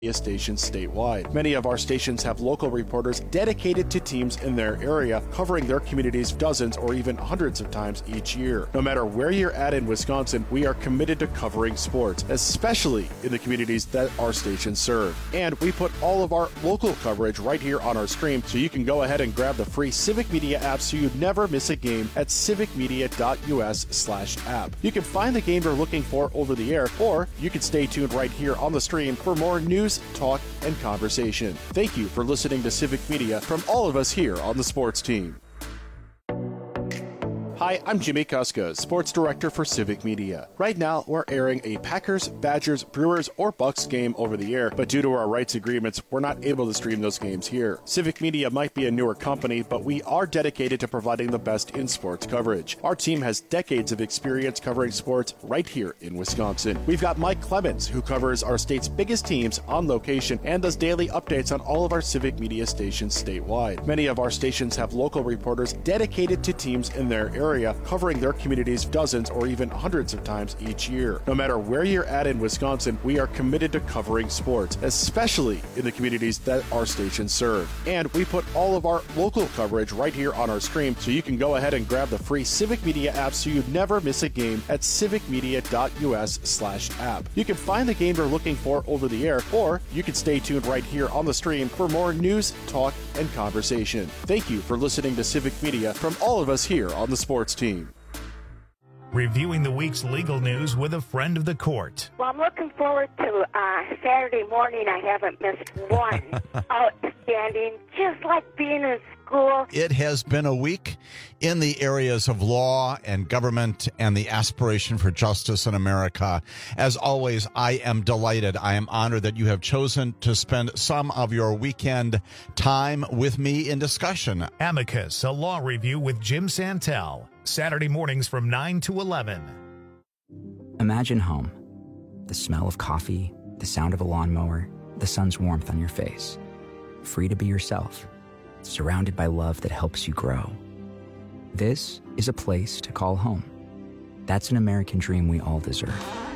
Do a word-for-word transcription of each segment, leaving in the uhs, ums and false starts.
stations statewide. Many of our stations have local reporters dedicated to teams in their area, covering their communities dozens or even hundreds of times each year. No matter where you're at in Wisconsin, we are committed to covering sports, especially in the communities that our stations serve. And we put all of our local coverage right here on our stream, so you can go ahead and grab the free Civic Media app so you never miss a game at civicmedia.us slash app. You can find the game you're looking for over the air, or you can stay tuned right here on the stream for more news, talk, and conversation. Thank you for listening to Civic Media from all of us here on the sports team. Hi, I'm Jimmy Kuska, Sports Director for Civic Media. Right now, we're airing a Packers, Badgers, Brewers, or Bucks game over the air, but due to our rights agreements, we're not able to stream those games here. Civic Media might be a newer company, but we are dedicated to providing the best in sports coverage. Our team has decades of experience covering sports right here in Wisconsin. We've got Mike Clemens, who covers our state's biggest teams on location and does daily updates on all of our Civic Media stations statewide. Many of our stations have local reporters dedicated to teams in their area, covering their communities dozens or even hundreds of times each year. No matter where you're at in Wisconsin, we are committed to covering sports, especially in the communities that our stations serve. And we put all of our local coverage right here on our stream, so you can go ahead and grab the free Civic Media app so you never miss a game at civicmedia.us slash app. You can find the game you're looking for over the air, or you can stay tuned right here on the stream for more news, talk, and conversation. Thank you for listening to Civic Media from all of us here on the sports team. Reviewing the week's legal news with a friend of the court. Well, I'm looking forward to uh, Saturday morning. I haven't missed one. Outstanding, just like being in school. It has been a week in the areas of law and government and the aspiration for justice in America. As always, I am delighted. I am honored that you have chosen to spend some of your weekend time with me in discussion. Amicus, a law review with Jim Santel. Saturday mornings from nine to eleven. Imagine home. The smell of coffee, the sound of a lawnmower, the sun's warmth on your face. Free to be yourself. Surrounded by love that helps you grow. This is a place to call home. That's an American dream we all deserve.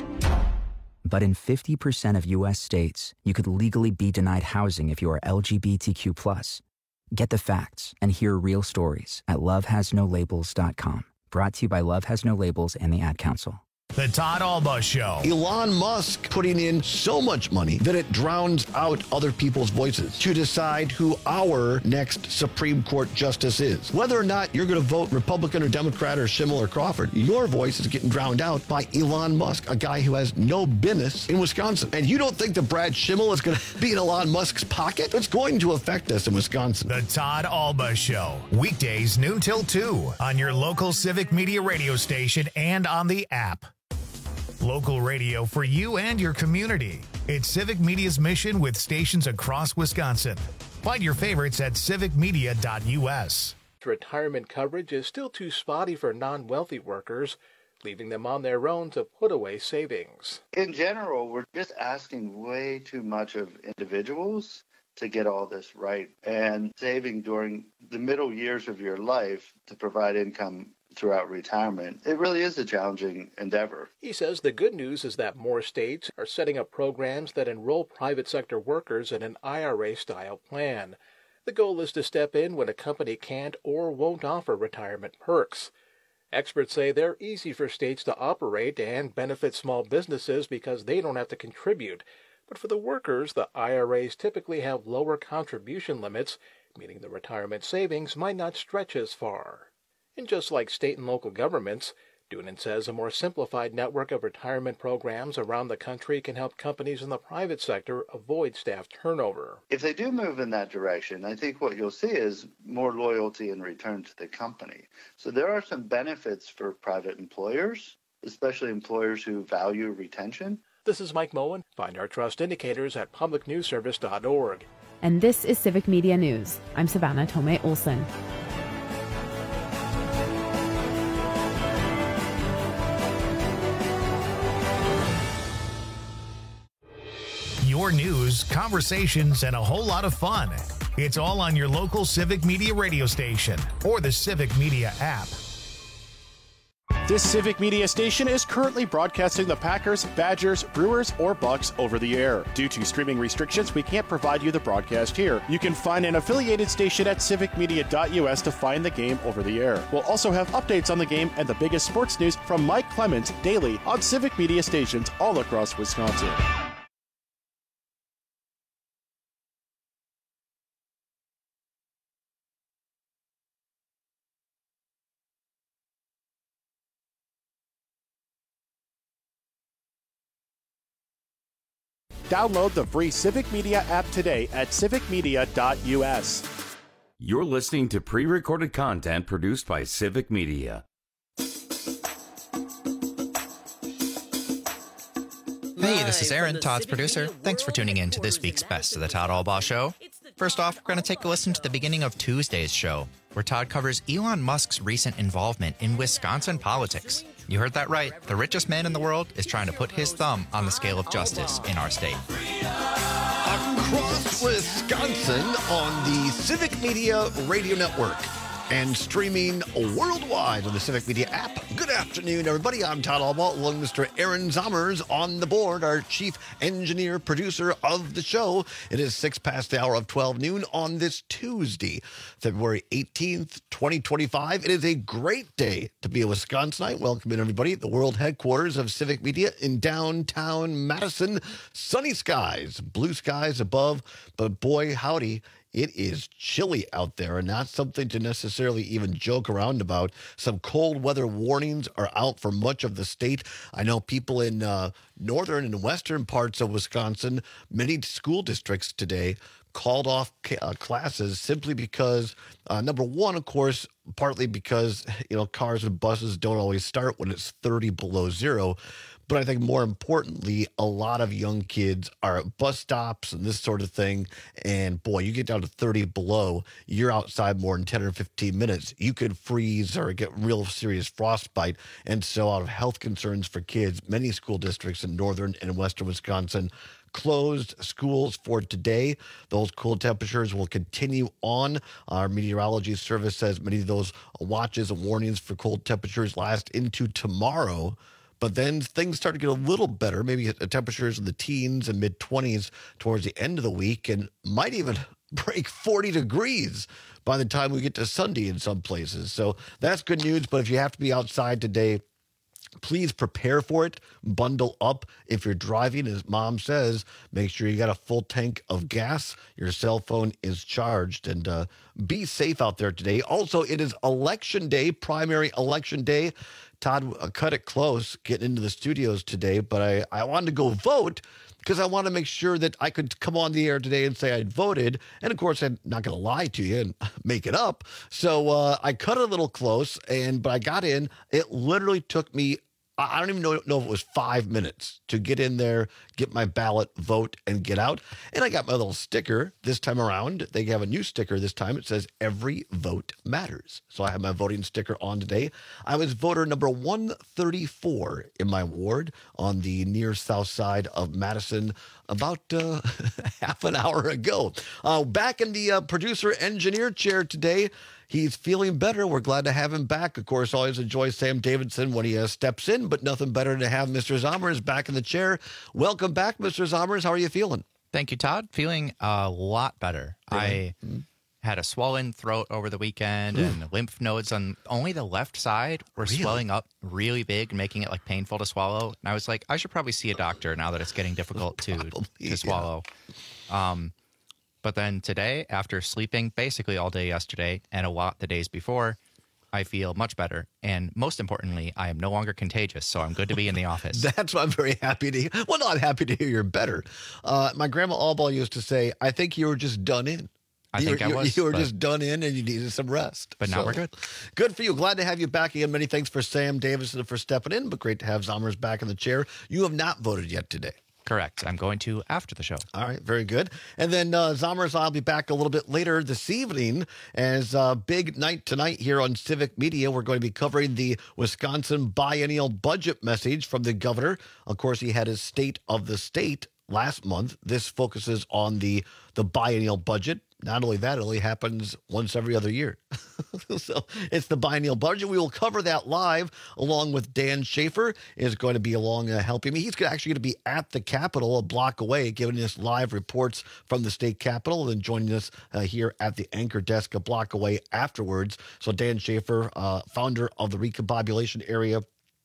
But in fifty percent of U S states, you could legally be denied housing if you are L G B T Q plus. Get the facts and hear real stories at love has no labels dot com. Brought to you by Love Has No Labels and the Ad Council. The Todd Alba Show. Elon Musk putting in so much money that it drowns out other people's voices to decide who our next Supreme Court justice is. Whether or not you're going to vote Republican or Democrat or Schimmel or Crawford, your voice is getting drowned out by Elon Musk, a guy who has no business in Wisconsin. And you don't think that Brad Schimmel is going to be in Elon Musk's pocket? It's going to affect us in Wisconsin. The Todd Alba Show. Weekdays noon till two on your local Civic Media radio station and on the app. Local radio for you and your community. It's Civic Media's mission with stations across Wisconsin. Find your favorites at civic media dot U S. Retirement coverage is still too spotty for non-wealthy workers, leaving them on their own to put away savings. In general, we're just asking way too much of individuals to get all this right, and saving during the middle years of your life to provide income throughout retirement. It really is a challenging endeavor. He says the good news is that more states are setting up programs that enroll private sector workers in an I R A-style plan. The goal is to step in when a company can't or won't offer retirement perks. Experts say they're easy for states to operate and benefit small businesses because they don't have to contribute. But for the workers, the I R As typically have lower contribution limits, meaning the retirement savings might not stretch as far. And just like state and local governments, Doonan says a more simplified network of retirement programs around the country can help companies in the private sector avoid staff turnover. If they do move in that direction, I think what you'll see is more loyalty in return to the company. So there are some benefits for private employers, especially employers who value retention. This is Mike Moen. Find our trust indicators at public news service dot org. And this is Civic Media News. I'm Savannah Tomei Olson. Your news, conversations, and a whole lot of fun. It's all on your local Civic Media radio station or the Civic Media app. This Civic Media station is currently broadcasting the Packers, Badgers, Brewers, or Bucks over the air. Due to streaming restrictions, we can't provide you the broadcast here. You can find an affiliated station at civic media dot U S to find the game over the air. We'll also have updates on the game and the biggest sports news from Mike Clemens daily on Civic Media stations all across Wisconsin. Download the free Civic Media app today at civic media dot U S. You're listening to pre-recorded content produced by Civic Media. Hey, this is Aaron, Todd's producer. Thanks for tuning in to this week's Best of the Todd Albaugh Show. First off, we're going to take a listen to the beginning of Tuesday's show, where Todd covers Elon Musk's recent involvement in Wisconsin politics. You heard that right. The richest man in the world is trying to put his thumb on the scale of justice in our state. Across Wisconsin on the Civic Media Radio Network and streaming worldwide on the Civic Media app. Good afternoon, everybody. I'm Todd Albaugh, along with Mister Aaron Zommers on the board, our chief engineer, producer of the show. It is six past the hour of twelve noon on this Tuesday, February eighteenth, twenty twenty-five. It is a great day to be a Wisconsinite. Welcome in, everybody, at the world headquarters of Civic Media in downtown Madison. Sunny skies, blue skies above, but boy, howdy, it is chilly out there, and not something to necessarily even joke around about. Some cold weather warnings are out for much of the state. I know people in uh, northern and western parts of Wisconsin, many school districts today called off uh, classes simply because, uh, number one, of course, partly because, you know, cars and buses don't always start when it's thirty below zero. But I think more importantly, a lot of young kids are at bus stops and this sort of thing. And boy, you get down to thirty below, you're outside more than ten or fifteen minutes. You could freeze or get real serious frostbite. And so out of health concerns for kids, many school districts in northern and western Wisconsin closed schools for today. Those cold temperatures will continue on. Our meteorology service says many of those watches and warnings for cold temperatures last into tomorrow. But then things start to get a little better, maybe temperatures in the teens and mid-twenties towards the end of the week, and might even break forty degrees by the time we get to Sunday in some places. So that's good news, but if you have to be outside today, please prepare for it. Bundle up. If you're driving, as Mom says, make sure you got a full tank of gas. Your cell phone is charged. And uh, be safe out there today. Also, it is Election Day, primary election day. Todd uh, cut it close getting into the studios today, but I, I wanted to go vote because I want to make sure that I could come on the air today and say I'd voted. And, of course, I'm not going to lie to you and make it up. So uh, I cut it a little close, and but I got in. It literally took me, I don't even know, know if it was five minutes to get in there, get my ballot, vote, and get out. And I got my little sticker this time around. They have a new sticker this time. It says, "Every vote matters." So I have my voting sticker on today. I was voter number one thirty-four in my ward on the near south side of Madison about uh, half an hour ago. Uh, back in the uh, producer-engineer chair today. He's feeling better. We're glad to have him back. Of course, always enjoy Sam Davidson when he uh, steps in, but nothing better to have Mister Zommers back in the chair. Welcome back, Mister Zommers. How are you feeling? Thank you, Todd. Feeling a lot better. Really? I mm-hmm. had a swollen throat over the weekend, Ooh. and lymph nodes on only the left side were really? swelling up really big, making it like painful to swallow. And I was like, I should probably see a doctor now that it's getting difficult to, probably, to swallow. Yeah. Um, But then today, after sleeping basically all day yesterday and a lot the days before, I feel much better. And most importantly, I am no longer contagious, so I'm good to be in the office. That's what I'm very happy to hear. Well, no, I'm happy to hear you're better. Uh, my grandma Albaugh used to say, I think you were just done in. I you think were, I was. You were just done in and you needed some rest. But now so, we're good. Good for you. Glad to have you back again. Many thanks for Sam Davidson for stepping in, but great to have Zommers back in the chair. You have not voted yet today. Correct. I'm going to after the show. All right. Very good. And then uh, Zommers, I'll be back a little bit later this evening as a uh, big night tonight here on Civic Media. We're going to be covering the Wisconsin biennial budget message from the governor. Of course, he had his State of the State last month. This focuses on the, the biennial budget. not only that, it only happens once every other year. So it's the biennial budget. We will cover that live along with Dan Schaefer is going to be along uh, helping me. He's actually going to be at the Capitol a block away, giving us live reports from the state Capitol and joining us uh, here at the anchor desk a block away afterwards. So Dan Schaefer, uh, founder of the Recombobulation Area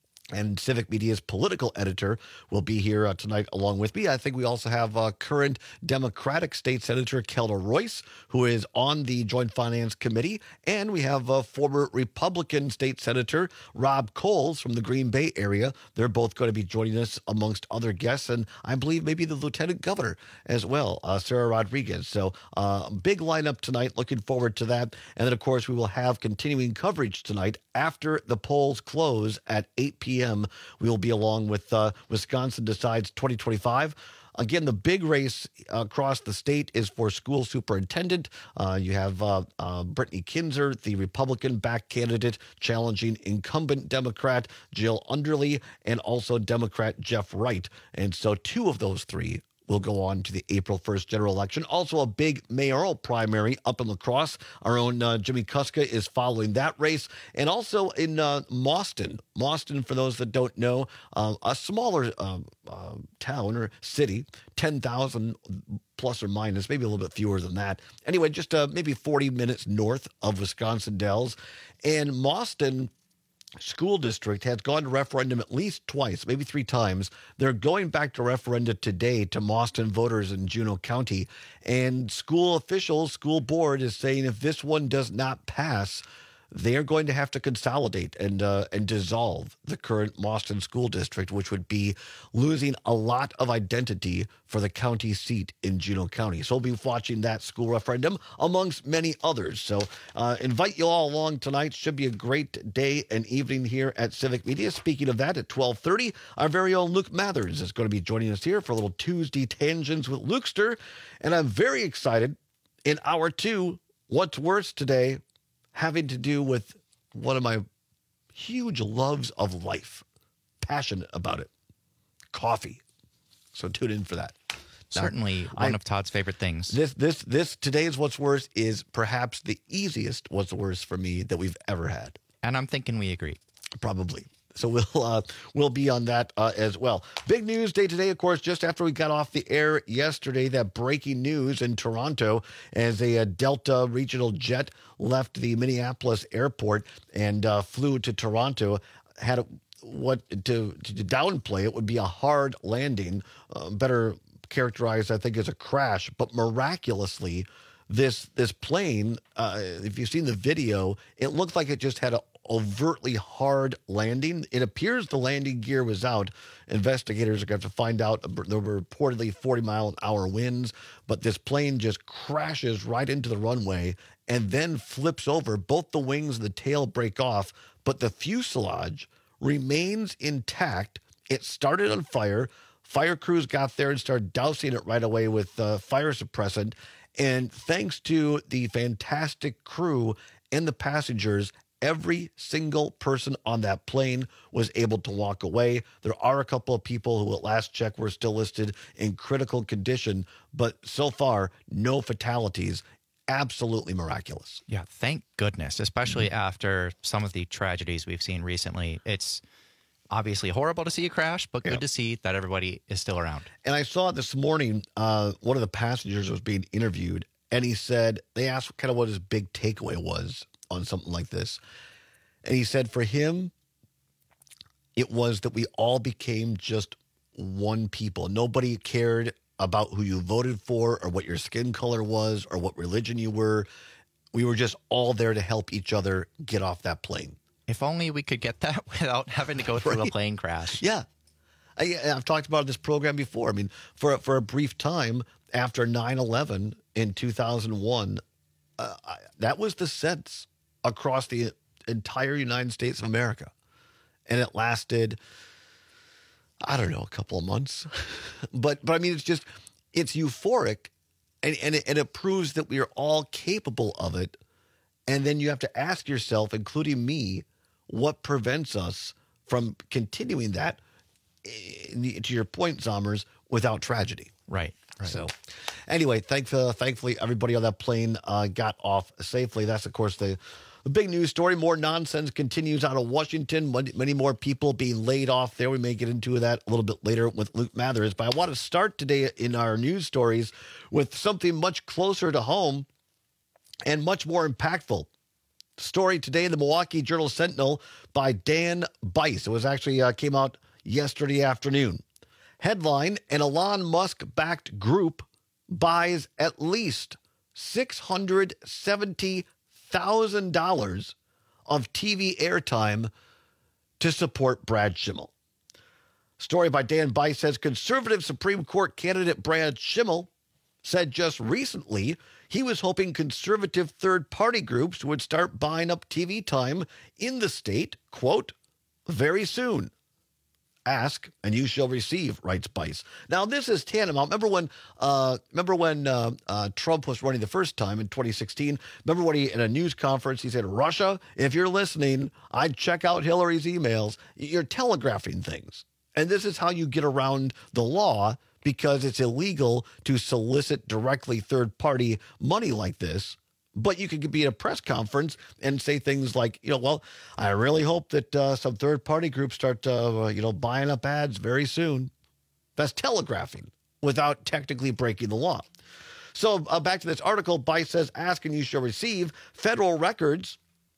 and Civic Media's political editor, will be here uh, tonight along with me. I think we also have uh, current Democratic State Senator Kelda Royce, who is on the Joint Finance Committee, and we have uh, former Republican State Senator Rob Coles from the Green Bay area. They're both going to be joining us amongst other guests, and I believe maybe the Lieutenant Governor as well, uh, Sarah Rodriguez. So uh, big lineup tonight. Looking forward to that. And then, of course, we will have continuing coverage tonight after the polls close at eight p.m. We will be along with uh, Wisconsin Decides twenty twenty-five. Again, the big race across the state is for school superintendent. Uh, you have uh, uh, Brittany Kinzer, the Republican-backed candidate, challenging incumbent Democrat Jill Underly and also Democrat Jeff Wright. And so two of those three will go on to the April first general election. Also a big mayoral primary up in La Crosse. Our own uh, Jimmy Kuska is following that race. And also in uh, Mauston. Mauston, for those that don't know, uh, a smaller uh, uh, town or city, ten thousand plus or minus, maybe a little bit fewer than that. Anyway, just uh, maybe forty minutes north of Wisconsin Dells. And Mauston School District has gone to referendum at least twice, maybe three times. They're going back to referenda today to Mauston voters in Juneau County. And school officials, school board is saying if this one does not pass, they are going to have to consolidate and uh, and dissolve the current Mauston School District, which would be losing a lot of identity for the county seat in Juneau County. So we'll be watching that school referendum amongst many others. So uh, invite you all along tonight. Should be a great day and evening here at Civic Media. Speaking of that, at twelve thirty, our very own Luke Mathers is going to be joining us here for a little Tuesday Tangents with Lukester. And I'm very excited in hour two, what's worse today, having to do with one of my huge loves of life, passionate about it, coffee. So tune in for that. Now, Certainly one I, of Todd's favorite things. This, this, this, today's What's Worse is perhaps the easiest What's Worse for me that we've ever had. And I'm thinking we agree. Probably. So we'll uh, we'll be on that uh, as well. Big news day today, of course, just after we got off the air yesterday, that breaking news in Toronto as a, a Delta regional jet left the Minneapolis airport and uh, flew to Toronto, had a, what to, to downplay it would be a hard landing, uh, better characterized, I think, as a crash, but miraculously, this this plane, uh, if you've seen the video, it looked like it just had a overtly hard landing. It appears the landing gear was out. Investigators are going to have to find out. There were reportedly forty mile an hour winds, but this plane just crashes right into the runway and then flips over. Both the wings and the tail break off, but the fuselage remains intact. It started on fire. Fire crews got there and started dousing it right away with uh, fire suppressant. And thanks to the fantastic crew and the passengers, every single person on that plane was able to walk away. There are a couple of people who at last check were still listed in critical condition, but so far, no fatalities. Absolutely miraculous. Yeah, thank goodness, especially mm-hmm. after some of the tragedies we've seen recently. It's obviously horrible to see a crash, but good yeah. to see that everybody is still around. And I saw this morning, uh, one of the passengers was being interviewed, and he said, they asked kind of what his big takeaway was on something like this. And he said for him, it was that we all became just one people. Nobody cared about who you voted for or what your skin color was or what religion you were. We were just all there to help each other get off that plane. If only we could get that without having to go through right. a plane crash. Yeah. I, I've talked about this program before. I mean, for, for a brief time after nine eleven in two thousand one, uh, I, that was the sense across the entire United States of America. And it lasted, I don't know, a couple of months. but, but I mean, it's just, it's euphoric, and, and, it, and it proves that we are all capable of it. And then you have to ask yourself, including me, what prevents us from continuing that, to your point, Zommers, without tragedy? Right. Right. So anyway, thank, uh, thankfully, everybody on that plane uh, got off safely. That's, of course, the, the big news story. More nonsense continues out of Washington. Many, many more people being laid off there. We may get into that a little bit later with Luke Mathers. But I want to start today in our news stories with something much closer to home and much more impactful. Story today in the Milwaukee Journal Sentinel by Dan Bice. It was actually uh, came out yesterday afternoon. Headline, an Elon Musk-backed group buys at least six hundred seventy thousand dollars of T V airtime to support Brad Schimmel. Story by Dan Bice says conservative Supreme Court candidate Brad Schimmel said just recently he was hoping conservative third-party groups would start buying up T V time in the state, quote, very soon. Ask and you shall receive, writes Bice. Now, this is tantamount. Remember when uh, remember when uh, uh, Trump was running the first time in twenty sixteen? Remember when he, in a news conference, he said, Russia, if you're listening, I'd check out Hillary's emails. You're telegraphing things. And this is how you get around the law because it's illegal to solicit directly third-party money like this. But you could be at a press conference and say things like, you know, well, I really hope that uh, some third-party groups start, uh, you know, buying up ads very soon. That's telegraphing without technically breaking the law. So uh, back to this article, Bice says, ask and you shall receive. Federal records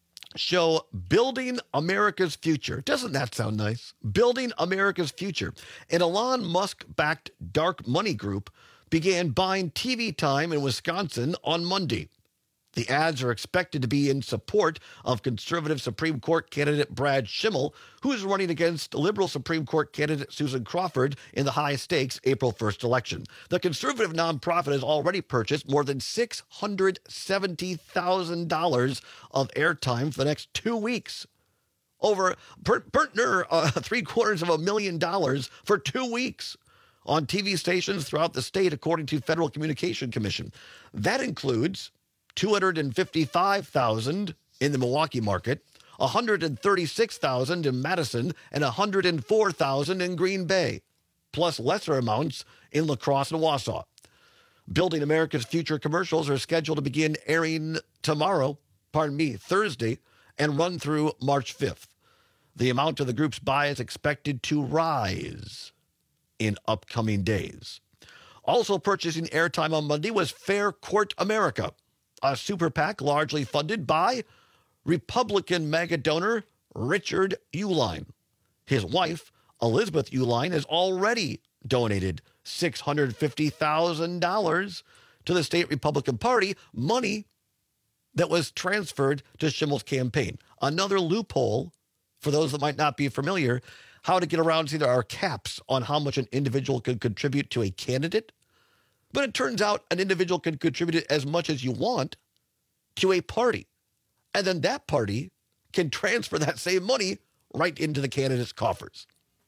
show building America's future. Doesn't that sound nice? Building America's future. An Elon Musk-backed dark money group began buying T V time in Wisconsin on Monday. The ads are expected to be in support of conservative Supreme Court candidate Brad Schimmel, who is running against liberal Supreme Court candidate Susan Crawford in the high-stakes April first election. The conservative nonprofit has already purchased more than six hundred seventy thousand dollars of airtime for the next two weeks. Over per, per, uh, three-quarters of a million dollars for two weeks on T V stations throughout the state, according to Federal Communication Commission. That includes two hundred fifty-five thousand dollars in the Milwaukee market, one hundred thirty-six thousand dollars in Madison, and one hundred four thousand dollars in Green Bay, plus lesser amounts in La Crosse and Wausau. Building America's Future commercials are scheduled to begin airing tomorrow, pardon me, Thursday, and run through March fifth. The amount of the group's buy is expected to rise in upcoming days. Also purchasing airtime on Monday was Fair Court America, a super PAC largely funded by Republican mega donor Richard Uihlein. His wife, Elizabeth Uihlein, has already donated six hundred fifty thousand dollars to the state Republican Party, money that was transferred to Schimmel's campaign. Another loophole, for those that might not be familiar, how to get around, see there are caps on how much an individual can contribute to a candidate. But it turns out an individual can contribute as much as you want to a party. And then that party can transfer that same money right into the candidate's coffers.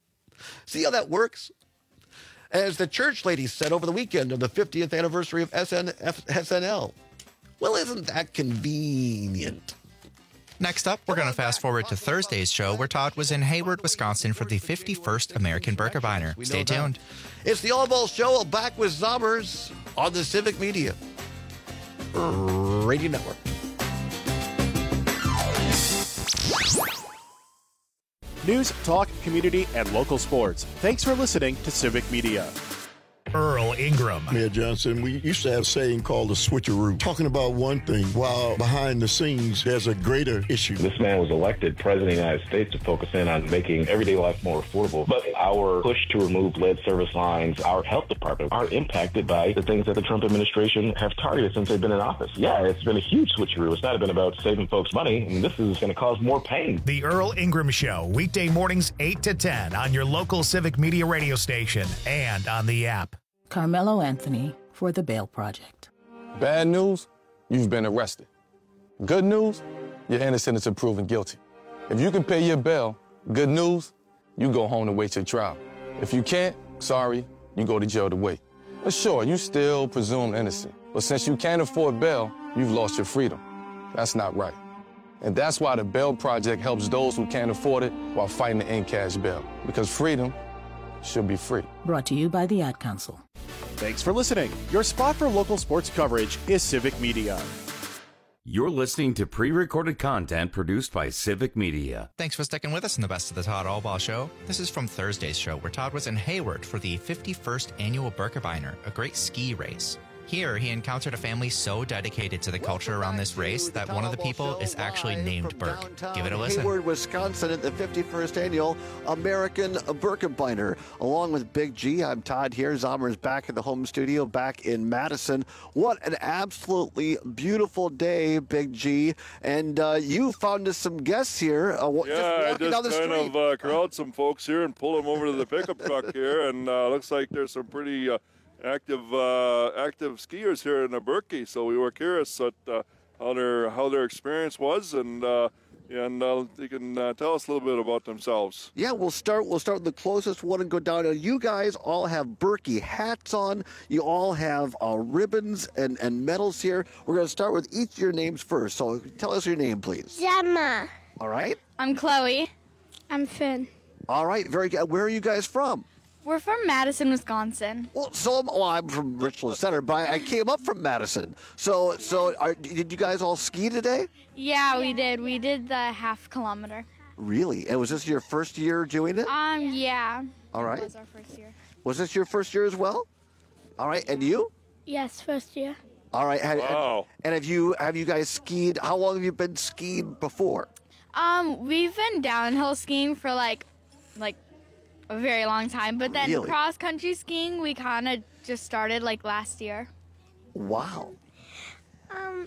See how that works? As the church lady said over the weekend of the fiftieth anniversary of S N L. Well, isn't that convenient? Next up, we're going to fast forward to Thursday's show where Todd was in Hayward, Wisconsin for the fifty-first American Birkebeiner. Stay tuned. It's the All Ball Show, back with Zommers on the Civic Media Radio Network. News, talk, community, and local sports. Thanks for listening to Civic Media. Earl Ingram. Mayor Johnson, we used to have a saying called the switcheroo, talking about one thing while behind the scenes there's a greater issue. This man was elected president of the United States to focus in on making everyday life more affordable. But our push to remove lead service lines, our health department, are impacted by the things that the Trump administration have targeted since they've been in office. Yeah, it's been a huge switcheroo. It's not been about saving folks money. I mean, this is going to cause more pain. The Earl Ingram Show, weekday mornings eight to ten on your local Civic Media radio station and on the app. Carmelo Anthony for the Bail Project. Bad news, you've been arrested. Good news, you're innocent until proven guilty. If you can pay your bail, good news, you go home to wait your trial. If you can't, sorry, you go to jail to wait. But sure, you still presumed innocent. But since you can't afford bail, you've lost your freedom. That's not right. And that's why the Bail Project helps those who can't afford it while fighting to end cash bail. Because freedom should be free. Brought to you by the Ad Council. Thanks for listening. Your spot for local sports coverage is Civic Media. You're listening to pre-recorded content produced by Civic Media. Thanks for sticking with us in the Best of the Todd Allball Show. This is from Thursday's show, where Todd was in Hayward for the fifty-first annual Birkebeiner, a great ski race. Here, he encountered a family so dedicated to the culture around this race that one of the people is actually named Burke. Give it a listen. Hayward, Wisconsin at the fifty-first annual American Birkebeiner. Along with Big G, I'm Todd here. Zomer's back in the home studio, back in Madison. What an absolutely beautiful day, Big G. And uh, you found us some guests here. Uh, yeah, just I walking down the just kind street. of uh, corralled some folks here and pulled them over to the pickup truck here. And uh, looks like there's some pretty... Uh, active uh, active skiers here in the Berkey, so we were curious at, uh, how their how their experience was, and uh, and uh, they can uh, tell us a little bit about themselves. Yeah, we'll start. We'll start with the closest one and go down. Now, you guys all have Berkey hats on. You all have uh, ribbons and, and medals here. We're going to start with each of your names first. So tell us your name, please. Gemma. All right. I'm Chloe. I'm Finn. All right. Very good. Where are you guys from? We're from Madison, Wisconsin. Well, so I'm, well, I'm from Richland Center, but I came up from Madison. So, so are, did you guys all ski today? Yeah, we did. We did the half kilometer. Really? And was this your first year doing it? Um, yeah. All right. It was our first year. Was this your first year as well? All right. And you? Yes, first year. All right. And, wow. And, and have you have you guys skied? How long have you been skied before? Um, we've been downhill skiing for like, like. a very long time, but then Really? cross country skiing we kind of just started like last year. Wow. Um,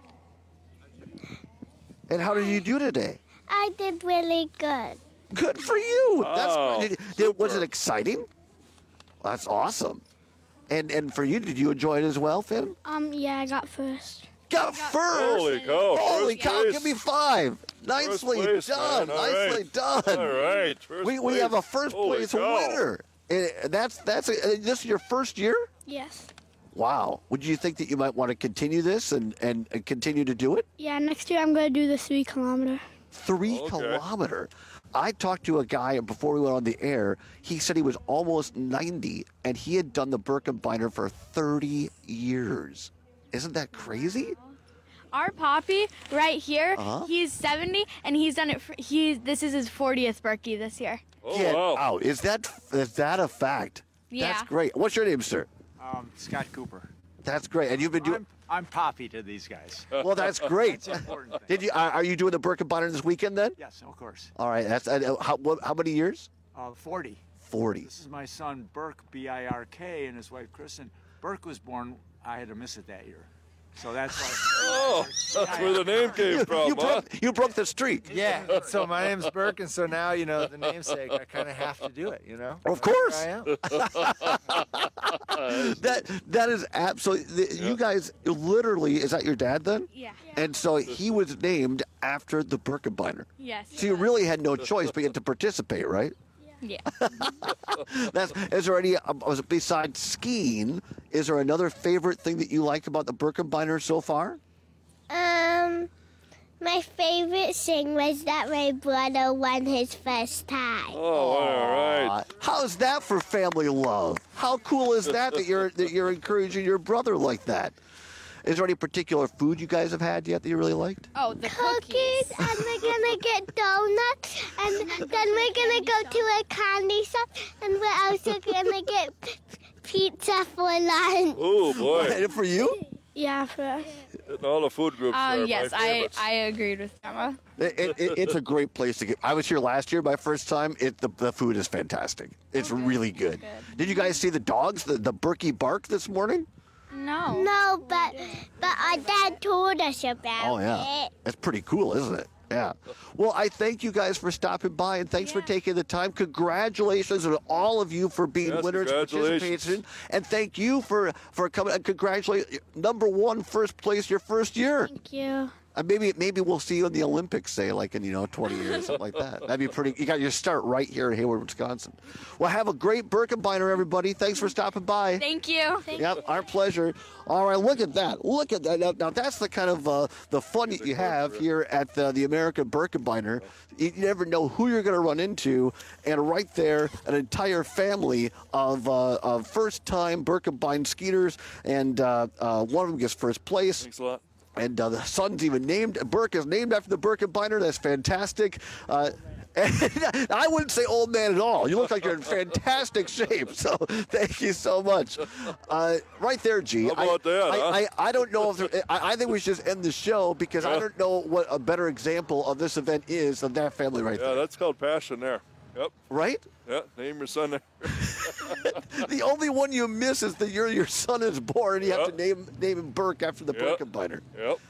And how did you do today? I did really good. Good for you. Wow. That's did, did, was it exciting? That's awesome. And and for you, did you enjoy it as well, Finn? Um, yeah, I got first. Got first. Holy cow! Holy first cow! place. Give me five. Nicely place, done. man. All Nicely right. done. All right. First we we place. have a first Holy place cow. winner. And that's that's a, this is your first year. Yes. Wow. Would you think that you might want to continue this and, and, and continue to do it? Yeah, next year I'm going to do the three kilometer. Three Okay. kilometer. I talked to a guy before we went on the air. He said he was almost ninety, and he had done the Birkebeiner for thirty years. Isn't that crazy? Our Poppy right here, Uh-huh. he's seventy, and he's done it. For, he's this is his fortieth Berkey this year. Oh, Get wow. out. Is that is that a fact? Yeah. That's great. What's your name, sir? Um, Scott Cooper. That's great. And you've been doing. I'm, I'm Poppy to these guys. Well, that's great. That's an important thing. Did you? Are are you doing the Birkebeiner this weekend then? Yes, of course. All right. That's uh, how. What, how many years? Uh, forty. Forty. This is my son Burke, B I R K, and his wife Kristen. Burke was born. I had to miss it that year, so that's why. Oh, that's where the name came from, You huh? broke, you broke the streak. Yeah. So my name's Burke, and so now you know the namesake. I kind of have to do it. You know. Of course. Here I am. that that is absolutely. You guys literally, is that your dad then? Yeah. And so he was named after the Birkebeiner. Yes. So you really had no choice but you had to participate, right? Yeah. That's. Is there any um, besides skiing? Is there another favorite thing that you like about the Birkebeiner so far? Um, my favorite thing was that my brother won his first time. Oh, all right. Uh, how's that for family love? How cool is that that you're that you're encouraging your brother like that? Is there any particular food you guys have had yet that you really liked? Oh, the cookies, and we're gonna get donuts, and then we're gonna go to a candy shop, and we're also gonna get p- pizza for lunch. Oh boy. And for you? Yeah, for us. All the food groups are Um, yes, my I favorites. I agreed with Emma. It, it, it, it's a great place to get. I was here last year, my first time. It the, the food is fantastic. It's really good. Did you guys see the dogs, the the Berkey bark this morning? No. No, but but our dad told us about Oh yeah, it. that's pretty cool, isn't it? Yeah. Well, I thank you guys for stopping by, and thanks for taking the time. Congratulations to all of you for being Yes, winners, congratulations. participation, and thank you for for coming. And congratulate number one, first place, your first year. Thank you. Uh, maybe maybe we'll see you in the Olympics, say, like in, you know, twenty years, something like that. That'd be pretty. You got your start right here in Hayward, Wisconsin. Well, have a great Birkebeiner, everybody. Thanks for stopping by. Thank you. Thank yep, you. our pleasure. All right, look at that. Look at that. Now, now that's the kind of uh, the fun that you have here at the, the American Birkebeiner. You never know who you're going to run into, and right there, an entire family of, uh, of first-time Birkebein skiers, and uh, uh, one of them gets first place. Thanks a lot. And uh, the son's even named, Burke is named after the Birkebeiner. That's fantastic. Uh, and I wouldn't say old man at all. You look like you're in fantastic shape. So thank you so much. Uh, right there, G. How about I, that, I, huh? I, I don't know if there, I, I think we should just end the show because Yeah. I don't know what a better example of this event is than that family right Yeah, there. that's called passion there. Yep. Right? Yeah, name your son there. The only one you miss is the year your son is born. You have Yep. to name name him Burke after the Yep. Birkebeiner. Yep.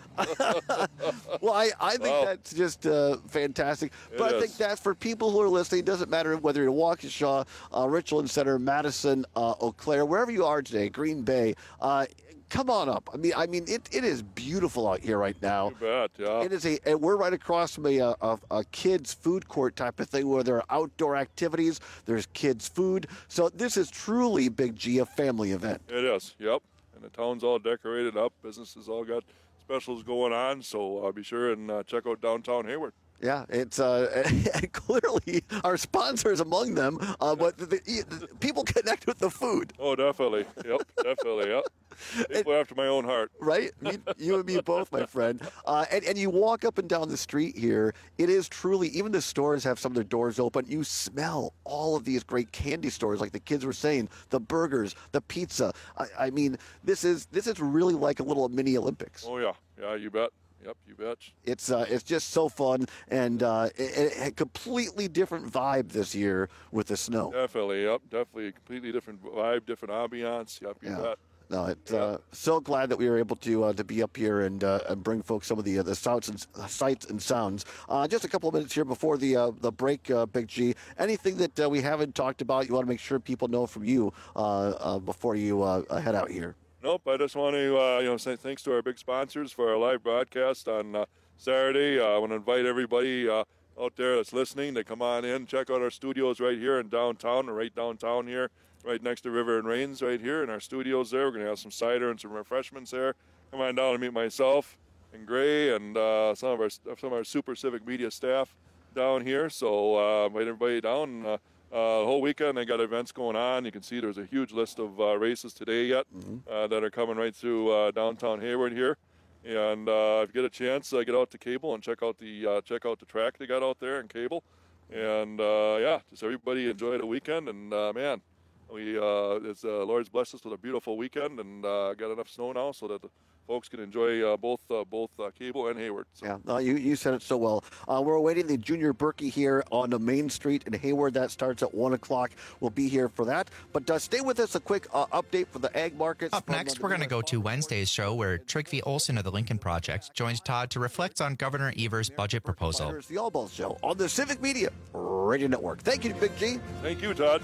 Well, I, I think Wow. that's just uh, fantastic. But It I think is. that's for people who are listening. It doesn't matter whether you're in Waukesha, uh, Richland Center, Madison, uh, Eau Claire, wherever you are today, Green Bay. Uh, come on up. I mean, I mean, it, it is beautiful out here right now. You bet, yeah. It is a. And we're right across from a, a, a kids' food court type of thing where there are outdoor activities. There's kids' food. So this is truly, Big G, a family event. It is, yep. And the town's all decorated up. Businesses all got specials going on. So uh, be sure and uh, check out downtown Hayward. Yeah, it's uh, and clearly our sponsors among them, uh, but the, the, the people connect with the food. Oh, definitely. Yep, definitely, yep. People after my own heart. Right? Me, you and me both, my friend. Uh, and, and you walk up and down the street here, it is truly, even the stores have some of their doors open. You smell all of these great candy stores, like the kids were saying, the burgers, the pizza. I, I mean, this is this is really like a little mini Olympics. Oh, yeah. Yeah, you bet. Yep, you bet. It's uh, it's just so fun, and uh, it, it, a completely different vibe this year with the snow. Definitely, yep. Definitely a completely different vibe, different ambiance. Yep, you Yeah. bet. No, it's uh, so glad that we were able to uh, to be up here and uh, and bring folks some of the uh, the sights and uh, sights and sounds. Uh, just a couple of minutes here before the uh, the break, uh, Big G. Anything that uh, we haven't talked about, you want to make sure people know from you uh, uh, before you uh, head out here. Nope, I just want to, uh, you know, say thanks to our big sponsors for our live broadcast on uh, Saturday. Uh, I want to invite everybody uh, out there that's listening to come on in, check out our studios right here in downtown, or right downtown here, right next to River and Rains right here in our studios there. We're going to have some cider and some refreshments there. Come on down and meet myself and Gray and uh, some of our some of our Super Civic Media staff down here. So uh, invite everybody down. Uh, Uh, the whole weekend they got events going on. You can see there's a huge list of uh, races today yet uh, that are coming right through uh, downtown Hayward here. And uh, if you get a chance, uh, get out to Cable and check out the uh, check out the track they got out there in Cable. And uh, yeah, just everybody enjoy the weekend. And uh, man, we uh, it's uh, Lord's blessed us with a beautiful weekend and uh, got enough snow now so that the folks can enjoy uh, both uh, both uh, Cable and Hayward. So. Yeah, uh, you, you said it so well. Uh, we're awaiting the Junior Berkey here on the Main Street in Hayward. That starts at one o'clock. We'll be here for that. But uh, stay with us. A quick uh, update for the ag markets. Up next, we're going to go to Wednesday's show where Trygve Olsen of the Lincoln Project joins Todd to reflect on Governor Evers' budget proposal. It's the All Balls Show on the Civic Media Radio Network. Thank you, Big G. Thank you, Todd.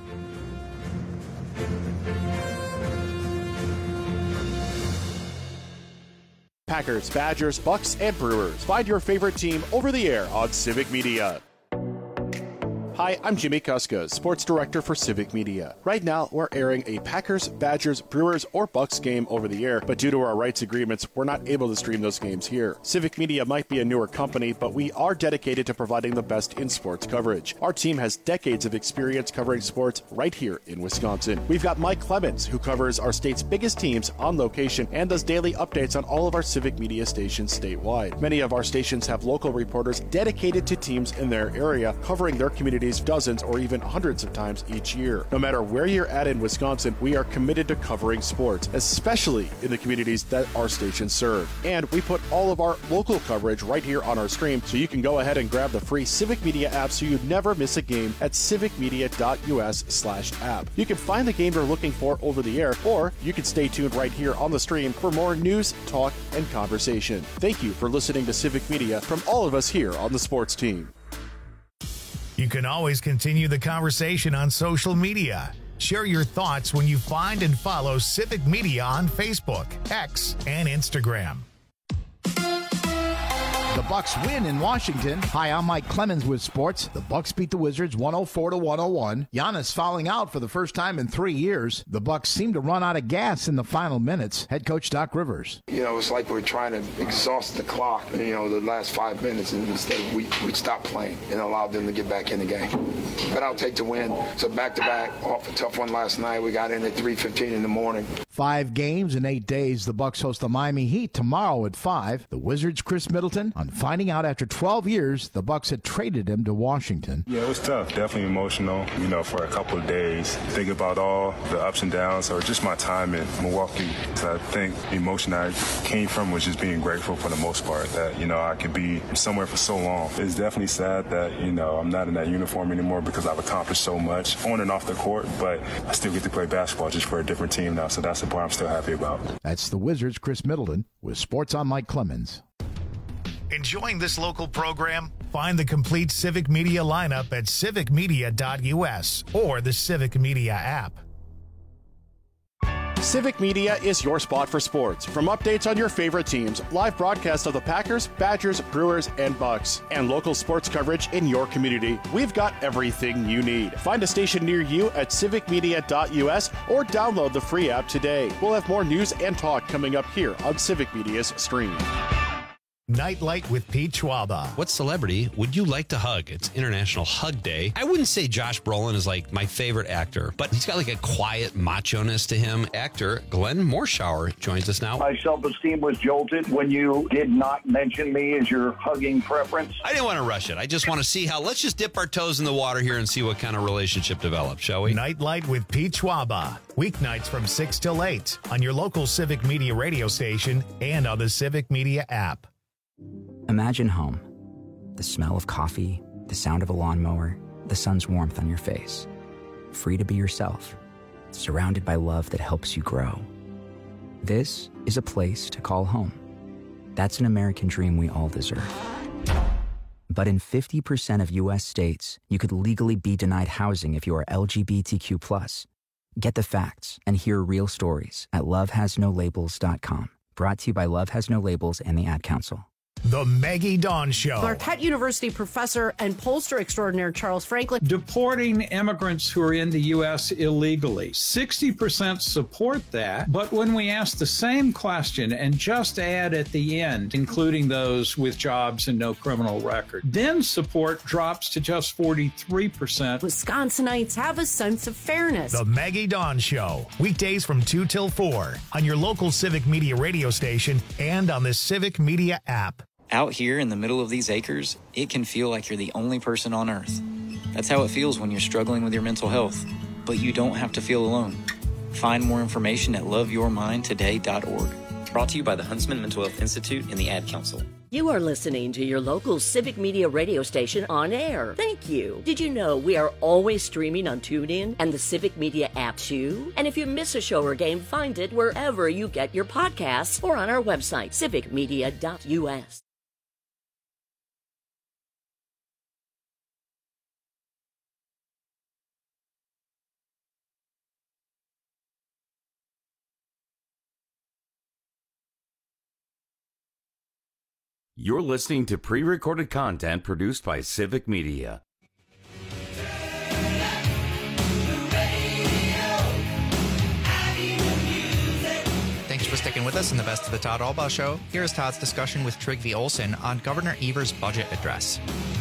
Packers, Badgers, Bucks, and Brewers. Find your favorite team over the air on Civic Media. Hi, I'm Jimmy Kuska, Sports Director for Civic Media. Right now, we're airing a Packers, Badgers, Brewers, or Bucks game over the air, but due to our rights agreements, we're not able to stream those games here. Civic Media might be a newer company, but we are dedicated to providing the best in sports coverage. Our team has decades of experience covering sports right here in Wisconsin. We've got Mike Clemens, who covers our state's biggest teams on location and does daily updates on all of our Civic Media stations statewide. Many of our stations have local reporters dedicated to teams in their area, covering their communities dozens or even hundreds of times each year. No matter where you're at in Wisconsin, we are committed to covering sports, especially in the communities that our stations serve. And we put all of our local coverage right here on our stream, so you can go ahead and grab the free Civic Media app so you never miss a game at civicmedia.us slash app. You can find the game you're looking for over the air, or you can stay tuned right here on the stream for more news, talk, and conversation. Thank you for listening to Civic Media from all of us here on the sports team. You can always continue the conversation on social media. Share your thoughts when you find and follow Civic Media on Facebook, X, and Instagram. The Bucks win in Washington. Hi, I'm Mike Clemens with sports. The Bucks beat the Wizards one oh four to one oh one. Giannis fouling out for the first time in three years. The Bucks seem to run out of gas in the final minutes. Head coach Doc Rivers. You know, it's like we're trying to exhaust the clock, you know, the last five minutes, and instead we, we stopped playing and allowed them to get back in the game. But I'll take the win. So back-to-back, off a tough one last night. We got in at three fifteen in the morning. Five games in eight days. The Bucks host the Miami Heat tomorrow at five. The Wizards' Chris Middleton on finding out after twelve years the Bucks had traded him to Washington. Yeah, it was tough. Definitely emotional, you know, for a couple of days. Think about all the ups and downs or just my time in Milwaukee. So I think the emotion I came from was just being grateful for the most part that, you know, I could be somewhere for so long. It's definitely sad that, you know, I'm not in that uniform anymore because I've accomplished so much on and off the court, but I still get to play basketball just for a different team now. So that's the part I'm still happy about. That's the Wizards' Chris Middleton with Sports on Mike Clemens. Enjoying this local program? Find the complete Civic Media lineup at civic media dot u s or the Civic Media app. Civic Media is your spot for sports. From updates on your favorite teams, live broadcasts of the Packers, Badgers, Brewers, and Bucks, and local sports coverage in your community, we've got everything you need. Find a station near you at civic media dot u s or download the free app today. We'll have more news and talk coming up here on Civic Media's stream. Nightlight with Pete Schwaba. What celebrity would you like to hug? It's International Hug Day. I wouldn't say Josh Brolin is like my favorite actor, but he's got like a quiet macho-ness to him. Actor Glenn Morshower joins us now. My self-esteem was jolted when you did not mention me as your hugging preference. I didn't want to rush it. I just want to see how, let's just dip our toes in the water here and see what kind of relationship develops, shall we? Nightlight with Pete Schwaba. Weeknights from six till eight on your local Civic Media radio station and on the Civic Media app. Imagine home. The smell of coffee, the sound of a lawnmower, the sun's warmth on your face. Free to be yourself, surrounded by love that helps you grow. This is a place to call home. That's an American dream we all deserve. But in fifty percent of U S states, you could legally be denied housing if you are L G B T Q plus. Get the facts and hear real stories at love has no labels dot com. Brought to you by Love Has No Labels and the Ad Council. The Maggie Dawn Show. Marquette University professor and pollster extraordinaire Charles Franklin. Deporting immigrants who are in the U S illegally. sixty percent support that, but when we ask the same question and just add at the end, including those with jobs and no criminal record, then support drops to just forty-three percent. Wisconsinites have a sense of fairness. The Maggie Dawn Show. Weekdays from two till four on your local Civic Media radio station and on the Civic Media app. Out here in the middle of these acres, it can feel like you're the only person on Earth. That's how it feels when you're struggling with your mental health. But you don't have to feel alone. Find more information at love your mind today dot org. Brought to you by the Huntsman Mental Health Institute and the Ad Council. You are listening to your local Civic Media radio station on air. Thank you. Did you know we are always streaming on TuneIn and the Civic Media app too? And if you miss a show or game, find it wherever you get your podcasts or on our website, civic media dot u s. You're listening to pre-recorded content produced by Civic Media. Thanks for sticking with us in the Best of the Todd Albaugh Show. Here's Todd's discussion with Trygve Olsen on Governor Evers' budget address.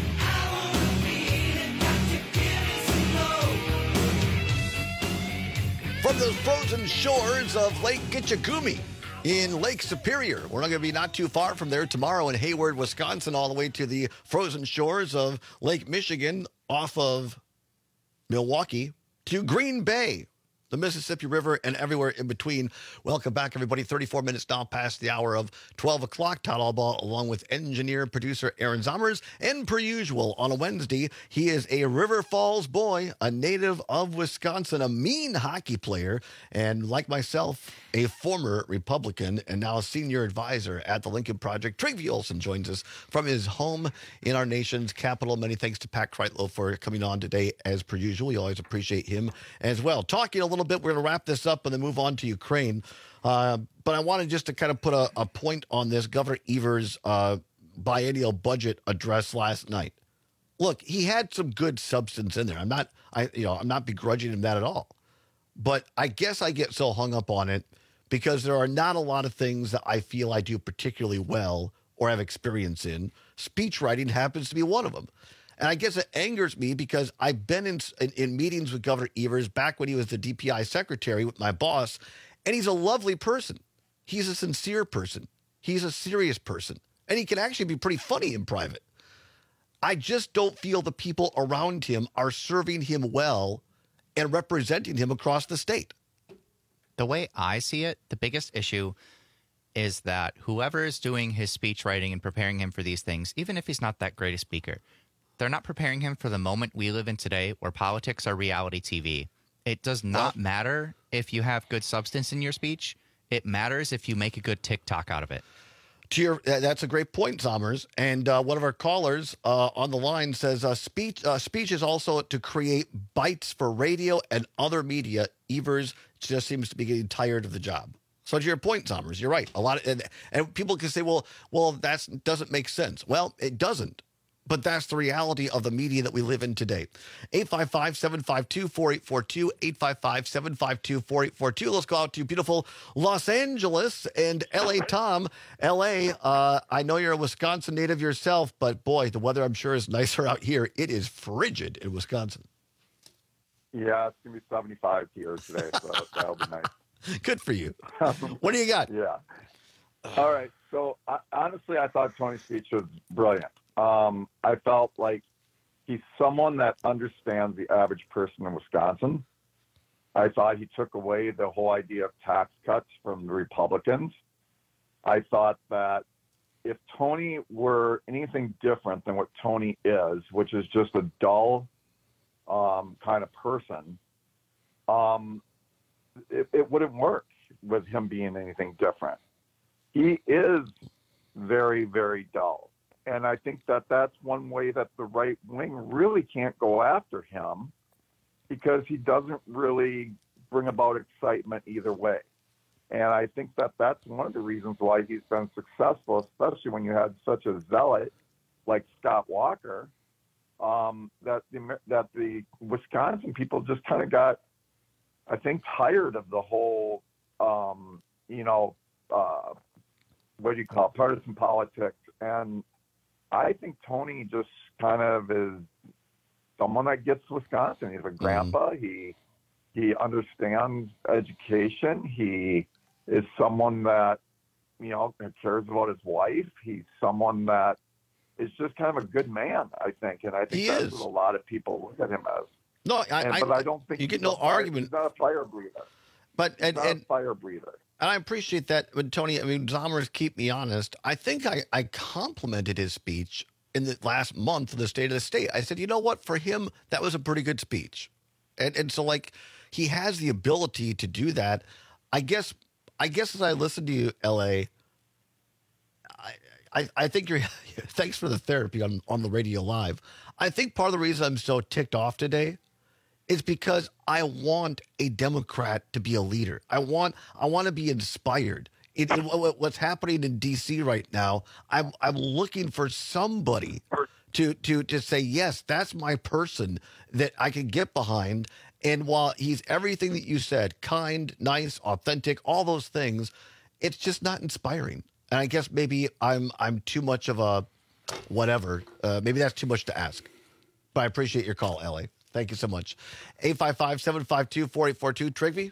From the frozen shores of Lake Gitchagumi in Lake Superior. We're not going to be not too far from there tomorrow in Hayward, Wisconsin, all the way to the frozen shores of Lake Michigan off of Milwaukee to Green Bay, the Mississippi River, and everywhere in between. Welcome back, everybody. thirty-four minutes now past the hour of twelve o'clock. Todd Albaugh, along with engineer, producer Aaron Zommers. And per usual, on a Wednesday, he is a River Falls boy, a native of Wisconsin, a mean hockey player, and like myself, a former Republican and now a senior advisor at the Lincoln Project. Trygve Olsen joins us from his home in our nation's capital. Many thanks to Pat Kreitlow for coming on today, as per usual. We always appreciate him as well. Talking a little bit, we're going to wrap this up and then move on to Ukraine. Uh, but I wanted just to kind of put a, a point on this. Governor Evers' uh, biennial budget address last night. Look, he had some good substance in there. I'm not, I, you know, I'm not begrudging him that at all. But I guess I get so hung up on it because there are not a lot of things that I feel I do particularly well or have experience in. Speech writing happens to be one of them. And I guess it angers me because I've been in, in, in meetings with Governor Evers back when he was the D P I secretary with my boss, and he's a lovely person. He's a sincere person. He's a serious person. And he can actually be pretty funny in private. I just don't feel the people around him are serving him well and representing him across the state. The way I see it, the biggest issue is that whoever is doing his speech writing and preparing him for these things, even if he's not that great a speaker, they're not preparing him for the moment we live in today where politics are reality T V. It does not matter if you have good substance in your speech. It matters if you make a good TikTok out of it. To your, that's a great point, Zommers. And uh, one of our callers uh, on the line says, uh, speech uh, speech is also to create bites for radio and other media. Evers just seems to be getting tired of the job. So to your point, Zommers, you're right. A lot of, and, and people can say, well, well, that doesn't make sense. Well, it doesn't. But that's the reality of the media that we live in today. eight five five, seven five two, four eight four two, eight five five, seven five two, four eight four two. Let's go out to beautiful Los Angeles and L A. Tom. L A, uh, I know you're a Wisconsin native yourself, but boy, the weather I'm sure is nicer out here. It is frigid in Wisconsin. Yeah, it's going to be seventy-five here today, so that'll be nice. Good for you. What do you got? Yeah. All right. So I, honestly, I thought Tony's speech was brilliant. Um, I felt like he's someone that understands the average person in Wisconsin. I thought he took away the whole idea of tax cuts from the Republicans. I thought that if Tony were anything different than what Tony is, which is just a dull um, kind of person, um, it, it wouldn't work with him being anything different. He is very, very dull. And I think that that's one way that the right wing really can't go after him because he doesn't really bring about excitement either way. And I think that that's one of the reasons why he's been successful, especially when you had such a zealot like Scott Walker, um, that the, that the Wisconsin people just kind of got, I think, tired of the whole, um, you know, uh, what do you call it, partisan politics. And I think Tony just kind of is someone that gets Wisconsin. He's a grandpa. Mm. He he understands education. He is someone that, you know, cares about his wife. He's someone that is just kind of a good man, I think. And I think he that's is. what a lot of people look at him as. No, I, and, I, but I don't think you get no argument. He's not a fire breather. But and, he's not and a fire breather. And I appreciate that. But Tony, I mean, Zommers, keep me honest. I think I, I complimented his speech in the last month of the State of the State. I said, you know what? For him, that was a pretty good speech. And and so, like, he has the ability to do that. I guess, I guess as I listen to you, L A, I, I, I think you're, thanks for the therapy on, on the radio live. I think part of the reason I'm so ticked off today is because I want a Democrat to be a leader. I want I want to be inspired. It, it, what's happening in D C right now, I'm I'm looking for somebody to to to say, yes, that's my person that I can get behind. And while he's everything that you said, kind, nice, authentic, all those things, it's just not inspiring. And I guess maybe I'm I'm too much of a whatever. Uh, maybe that's too much to ask. But I appreciate your call, L A. Thank you so much. eight five five, seven five two, four eight four two. Trigby?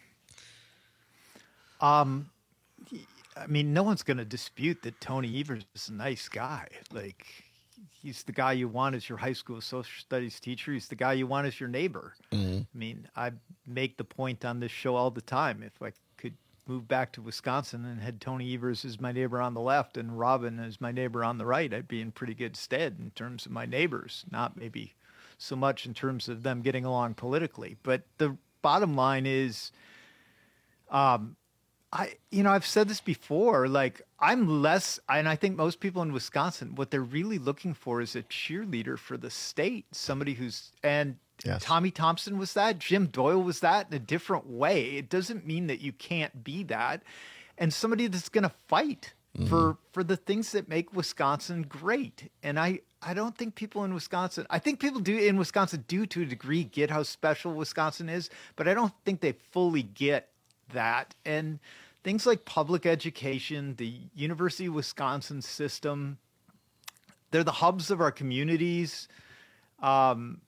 Um, I mean, no one's going to dispute that Tony Evers is a nice guy. Like, he's the guy you want as your high school social studies teacher. He's the guy you want as your neighbor. Mm-hmm. I mean, I make the point on this show all the time. If I could move back to Wisconsin and had Tony Evers as my neighbor on the left and Robin as my neighbor on the right, I'd be in pretty good stead in terms of my neighbors, not maybe so much in terms of them getting along politically. But the bottom line is, um, I, you know, I've said this before, like I'm less, and I think most people in Wisconsin, what they're really looking for is a cheerleader for the state, somebody who's, and yes. Tommy Thompson was that, Jim Doyle was that in a different way. It doesn't mean that you can't be that. And somebody that's going to fight. mm-hmm. for for the things that make Wisconsin great. And I, I don't think people in Wisconsin, I think people do in Wisconsin do to a degree get how special Wisconsin is, but I don't think they fully get that. And things like public education, the University of Wisconsin system, they're the hubs of our communities. Um,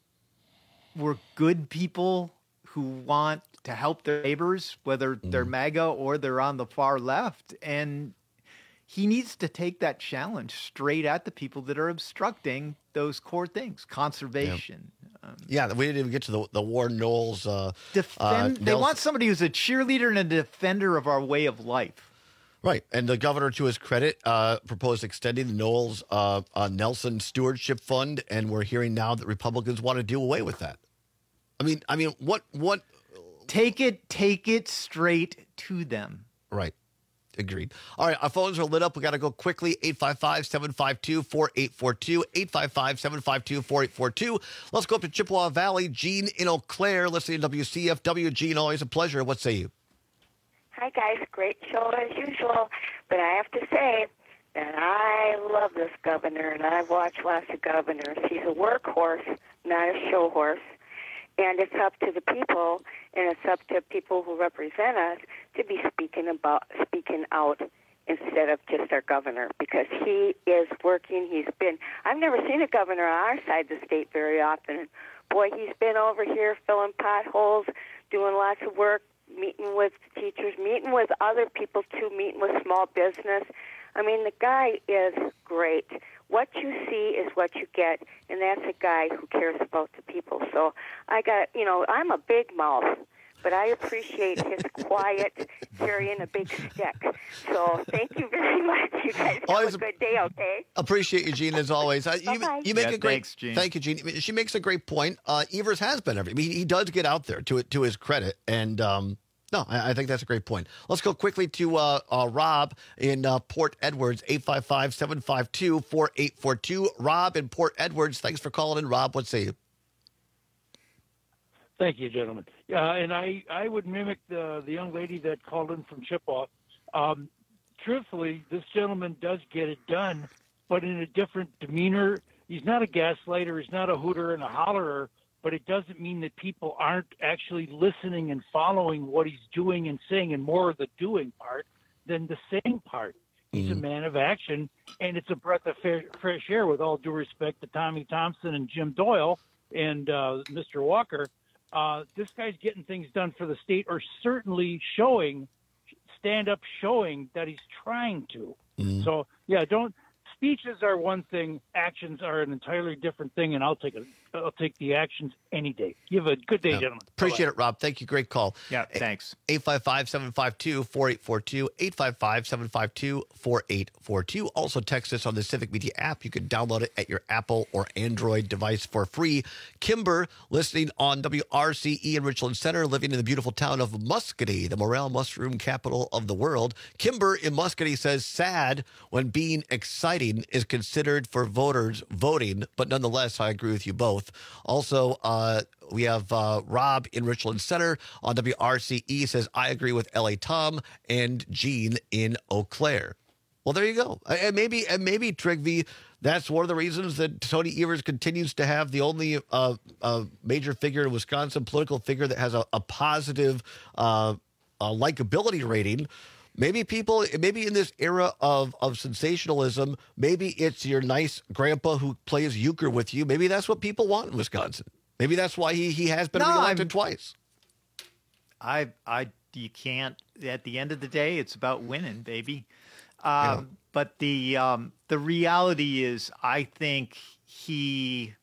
we're good people who want to help their neighbors, whether they're MAGA or they're on the far left. And he needs to take that challenge straight at the people that are obstructing those core things, conservation. Yeah, um, yeah we didn't even get to the, the Warren Knowles. Uh, defend, uh, they want somebody who's a cheerleader and a defender of our way of life. Right. And the governor, to his credit, uh, proposed extending the Knowles uh, uh, Nelson Stewardship Fund. And we're hearing now that Republicans want to do away with that. I mean, I mean, what, what, Take it, take it straight to them. Right. Agreed. All right. Our phones are lit up. We got to go quickly. eight five five, seven five two, four eight four two. eight five five, seven five two, four eight four two. Let's go up to Chippewa Valley. Gene in Eau Claire, listening to W C F W. Gene, always a pleasure. What say you? Hi, guys. Great show as usual. But I have to say that I love this governor, and I've watched lots of governors. He's a workhorse, not a show horse. And it's up to the people, and it's up to people who represent us to be speaking about, speaking out instead of just our governor, because he is working. He's been, I've never seen a governor on our side of the state very often. Boy, he's been over here filling potholes, doing lots of work, meeting with teachers, meeting with other people too, meeting with small business. I mean, the guy is great. What you see is what you get, and that's a guy who cares about the people. So I got, you know, I'm a big mouth, but I appreciate his quiet carrying a big stick. So thank you very much. You guys have always a good day, okay? Appreciate you, Gene, as always. Uh, you, you make yeah, a great. Thanks, Gene. Thank you, Gene. She makes a great point. Uh, Evers has been every. I mean, he does get out there to to his credit, and um, no, I, I think that's a great point. Let's go quickly to uh, uh, Rob in uh, Port Edwards, eight five five, seven five two, four eight four two. Rob in Port Edwards, thanks for calling in. Rob, what say you? Thank you, gentlemen. Yeah, and I, I would mimic the the young lady that called in from Chippewa. Um, truthfully, this gentleman does get it done, but in a different demeanor. He's not a gaslighter. He's not a hooter and a hollerer. But it doesn't mean that people aren't actually listening and following what he's doing and saying, and more of the doing part than the saying part. He's mm-hmm. a man of action, and it's a breath of fair, fresh air, with all due respect to Tommy Thompson and Jim Doyle and uh, Mister Walker. Uh, this guy's getting things done for the state, or certainly showing, stand up showing that he's trying to. Mm-hmm. So, yeah, don't. Speeches are one thing, actions are an entirely different thing, and I'll take it. I'll take the actions any day. You have a good day, yeah. gentlemen. Appreciate Bye-bye. it, Rob. Thank you. Great call. Yeah, thanks. eight five five, seven five two, four eight four two, eight five five, seven five two, four eight four two. Also text us on the Civic Media app. You can download it at your Apple or Android device for free. Kimber, listening on W R C E in Richland Center, living in the beautiful town of Muscatine, the morel mushroom capital of the world. Kimber in Muscatine says, sad when being exciting is considered for voters voting, but nonetheless, I agree with you both. Also, uh, we have uh, Rob in Richland Center on W R C E says, I agree with L A Tom, and Gene in Eau Claire. Well, there you go. And maybe, and maybe Trigby, that's one of the reasons that Tony Evers continues to have the only uh, uh, major figure in Wisconsin, political figure that has a, a positive uh, uh, likability rating. Maybe people, maybe in this era of, of sensationalism, maybe it's your nice grandpa who plays euchre with you. Maybe that's what people want in Wisconsin. Maybe that's why he, he has been no, reelected I'm, twice. I, I, you can't, at the end of the day, it's about winning, baby. Um, yeah. But the, um, the reality is, I think he,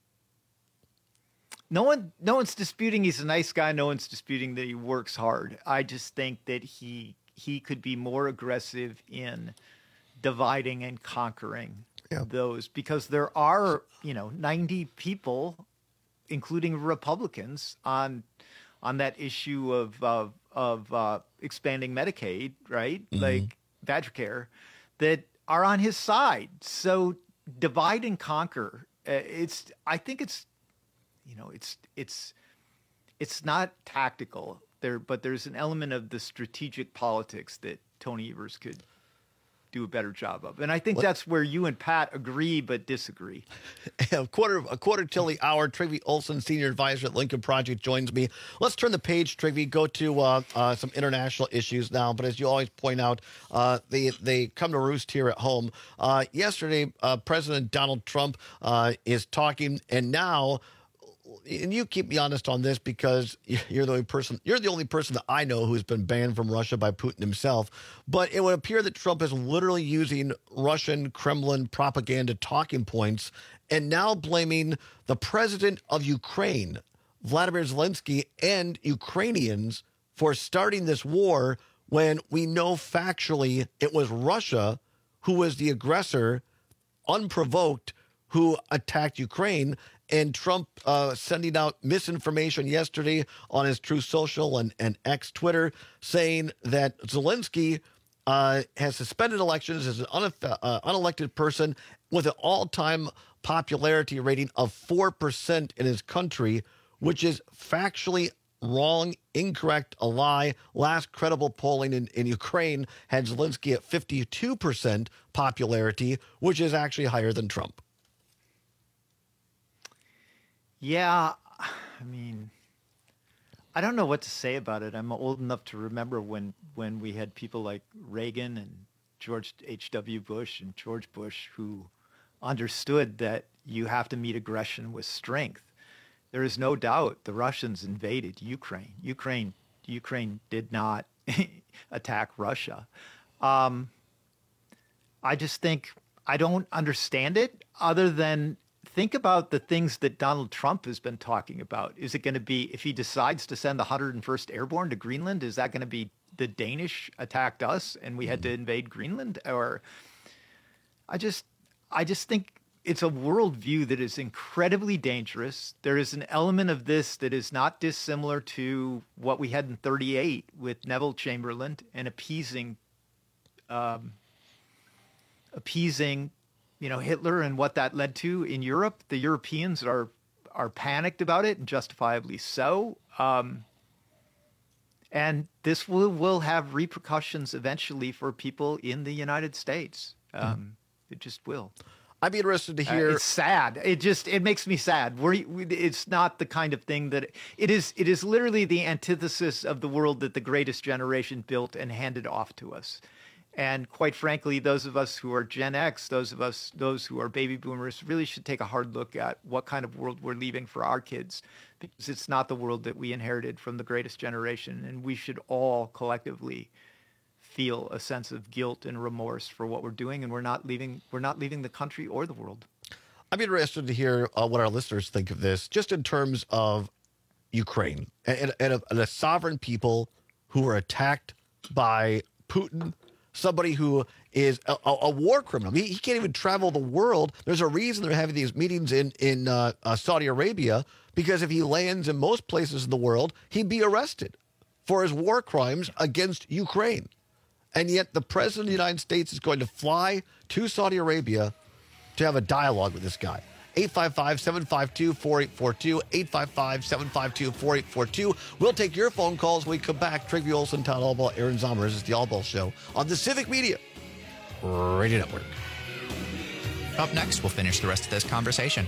no one, no one's disputing he's a nice guy. No one's disputing that he works hard. I just think that he, he could be more aggressive in dividing and conquering yeah. those, because there are, you know, ninety people, including Republicans, on on that issue of of, of uh, expanding Medicaid, right? Mm-hmm. Like Vajracare, that are on his side. So divide and conquer. Uh, it's I think it's you know it's it's it's not tactical there, but there's an element of the strategic politics that Tony Evers could do a better job of. And I think that's where you and Pat agree but disagree. a quarter a quarter till the hour. Trygve Olsen, Senior Advisor at Lincoln Project, joins me. Let's turn the page, Trygve, go to uh, uh, some international issues now. But as you always point out, uh, they, they come to roost here at home. Uh, yesterday, uh, President Donald Trump uh, is talking, and now... And you keep me honest on this because you're the only person you're the only person that I know who's been banned from Russia by Putin himself. But it would appear that Trump is literally using Russian Kremlin propaganda talking points and now blaming the president of Ukraine, Vladimir Zelensky, and Ukrainians for starting this war when we know factually it was Russia who was the aggressor, unprovoked, who attacked Ukraine. And Trump uh, sending out misinformation yesterday on his Truth Social and, and X Twitter saying that Zelensky uh, has suspended elections as an uneff- uh, unelected person with an all-time popularity rating of four percent in his country, which is factually wrong, incorrect, a lie. Last credible polling in, in Ukraine had Zelensky at fifty-two percent popularity, which is actually higher than Trump. Yeah, I mean, I don't know what to say about it. I'm old enough to remember when, when we had people like Reagan and George H W. Bush and George Bush who understood that you have to meet aggression with strength. There is no doubt the Russians invaded Ukraine. Ukraine, Ukraine did not attack Russia. Um, I just think I don't understand it other than think about the things that Donald Trump has been talking about. Is it going to be, if he decides to send the one hundred first Airborne to Greenland, is that going to be the Danish attacked us and we had to invade Greenland? Or I just, I just think it's a worldview that is incredibly dangerous. There is an element of this that is not dissimilar to what we had in thirty-eight with Neville Chamberlain and appeasing, um, appeasing, you know, Hitler and what that led to in Europe. The Europeans are are panicked about it, and justifiably so. Um, and this will, will have repercussions eventually for people in the United States. Um, mm. It just will. I'd be interested to hear. Uh, it's sad. It just it makes me sad. We're, we, it's not the kind of thing that it is. It is literally the antithesis of the world that the greatest generation built and handed off to us. And quite frankly, those of us who are Gen X, those of us, those who are baby boomers, really should take a hard look at what kind of world we're leaving for our kids, because it's not the world that we inherited from the greatest generation. And we should all collectively feel a sense of guilt and remorse for what we're doing. And we're not leaving, we're not leaving the country or the world. I'd be interested to hear uh, what our listeners think of this, just in terms of Ukraine and, and, a, and a sovereign people who were attacked by Putin, somebody who is a, a war criminal. He, he can't even travel the world. There's a reason they're having these meetings in, in uh, uh, Saudi Arabia, because if he lands in most places in the world, he'd be arrested for his war crimes against Ukraine. And yet the president of the United States is going to fly to Saudi Arabia to have a dialogue with this guy. eight five five, seven five two, four eight four two, eight five five, seven five two, four eight four two. We'll take your phone calls when we come back. Trygve Olsen, Todd Allball, Aaron Zommers. It's the Allball Show on the Civic Media Radio Network. Up next, we'll finish the rest of this conversation.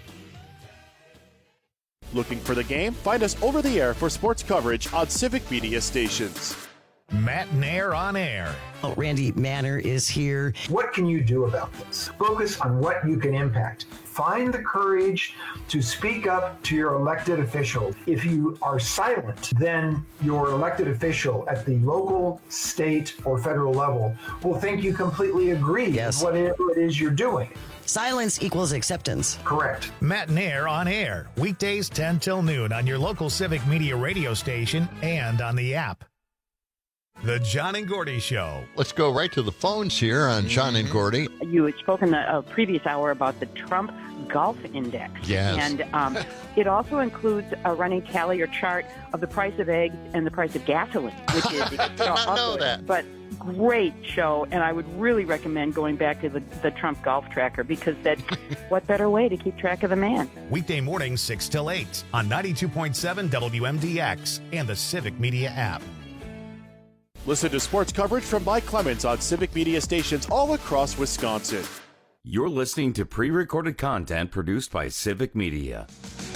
Looking for the game? Find us over the air for sports coverage on Civic Media stations. Matt Nair on air. Oh, Randy Manor is here. What can you do about this? Focus on what you can impact. Find the courage to speak up to your elected official. If you are silent, then your elected official at the local, state, or federal level will think you completely agree yes. with whatever it is you're doing. Silence equals acceptance. Correct. Matt Nair on air. Weekdays ten till noon on your local Civic Media radio station and on the app. The John and Gordy Show. Let's go right to the phones here on John and Gordy. You had spoken the uh, previous hour about the Trump Golf Index. Yes. And um, it also includes a running tally or chart of the price of eggs and the price of gasoline, which is I did not know that. But great show, and I would really recommend going back to the, the Trump Golf Tracker, because that what better way to keep track of the man? Weekday mornings six till eight on ninety-two point seven W M D X and the Civic Media app. Listen to sports coverage from Mike Clemens on Civic Media stations all across Wisconsin. You're listening to pre-recorded content produced by Civic Media.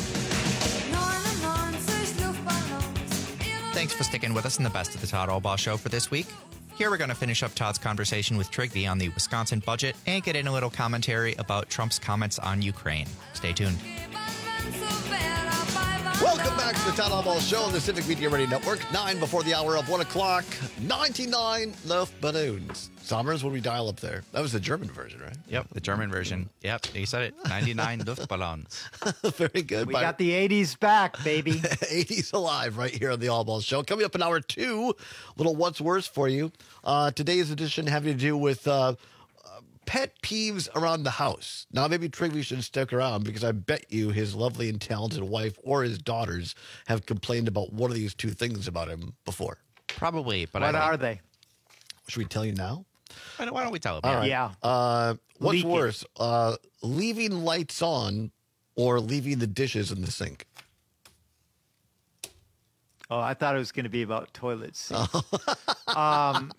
Thanks for sticking with us in the Best of the Todd Albaugh Show for this week. Here we're going to finish up Todd's conversation with Trygve on the Wisconsin budget and get in a little commentary about Trump's comments on Ukraine. Stay tuned. Welcome back to the Todd Albaugh Show on the Civic Media Radio Network. Nine before the hour of one o'clock. ninety-nine Luftballons. Summers, when we dial up there. That was the German version, right? Yep, the German version. Yep, you said it. ninety-nine Luftballons. Very good. We got the eighties back, baby. eighties alive right here on the Albaugh Show. Coming up in hour two, little what's worse for you. Uh, today's edition having to do with uh, pet peeves around the house. Now, maybe Trygve should stick around because I bet you his lovely and talented wife or his daughters have complained about one of these two things about him before. Probably, but what I are they? Should we tell you now? Why don't, why don't we tell them? All right. Yeah. Uh, what's Leak it. worse, uh, leaving lights on or leaving the dishes in the sink? Oh, I thought it was going to be about toilet seats. um,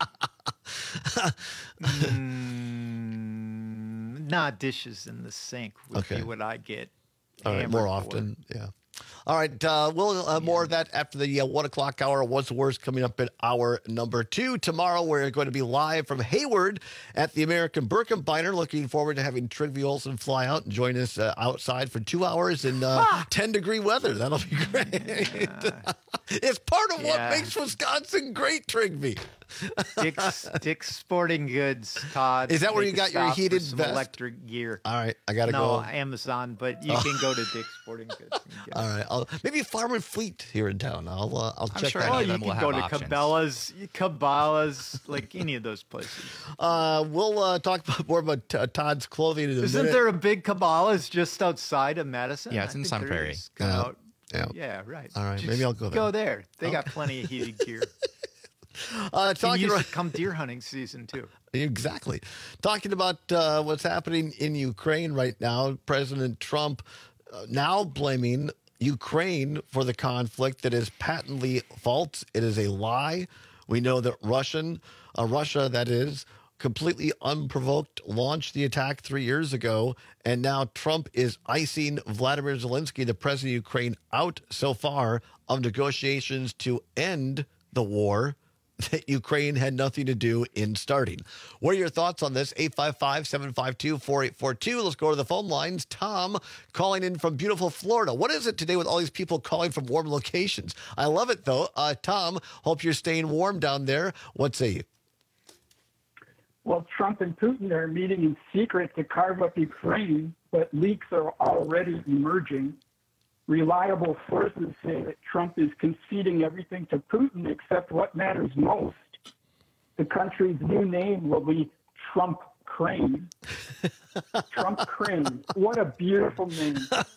mm, not dishes in the sink would Okay. be what I get. All right, more hammered for. often, yeah. All right, uh, we'll uh, more of that after the uh, one o'clock hour. What's worse coming up in hour number two. Tomorrow we're going to be live from Hayward at the American Birkenbeiner. Looking forward to having Trygve Olsen fly out and join us uh, outside for two hours in uh, Ah! ten degree weather. That'll be great. It's part of what Yeah. makes Wisconsin great, Trygve. Dick's, Dick's Sporting Goods, Todd. Is that where Make you a got your stop for heated some vest? electric gear? All right, I gotta no, go. Amazon, but you Oh. can go to Dick's Sporting Goods. And get All right, I'll, maybe Farm and Fleet here in town. I'll uh, I'll I'm check sure that any Oh, out. of you them will can go have to options. Cabela's, Cabela's, like any of those places. Uh, we'll uh, talk about more about uh, Todd's clothing in a Isn't minute. there a big Cabela's just outside of Madison? Yeah, it's I in think Sun there Prairie. is. Go Yeah. out. Yeah. Yeah, right. All right, Just maybe I'll go there. Go there. They Okay. got plenty of heated gear. Uh, Can talking use about, it come deer hunting season too. exactly. Talking about uh, what's happening in Ukraine right now. President Trump uh, now blaming Ukraine for the conflict that is patently false. It is a lie. We know that Russian, uh, Russia, that is, completely unprovoked, launched the attack three years ago, and now Trump is icing Vladimir Zelensky, the president of Ukraine, out so far of negotiations to end the war that Ukraine had nothing to do in starting. What are your thoughts on this? eight five five, seven five two, four eight four two. Let's go to the phone lines. Tom calling in from beautiful Florida. What is it today with all these people calling from warm locations? I love it, though. Uh, Tom, hope you're staying warm down there. What say you? Well, Trump and Putin are meeting in secret to carve up Ukraine, but leaks are already emerging. Reliable sources say that Trump is conceding everything to Putin except what matters most. The country's new name will be Trump Crane. Trump Crane. What a beautiful name.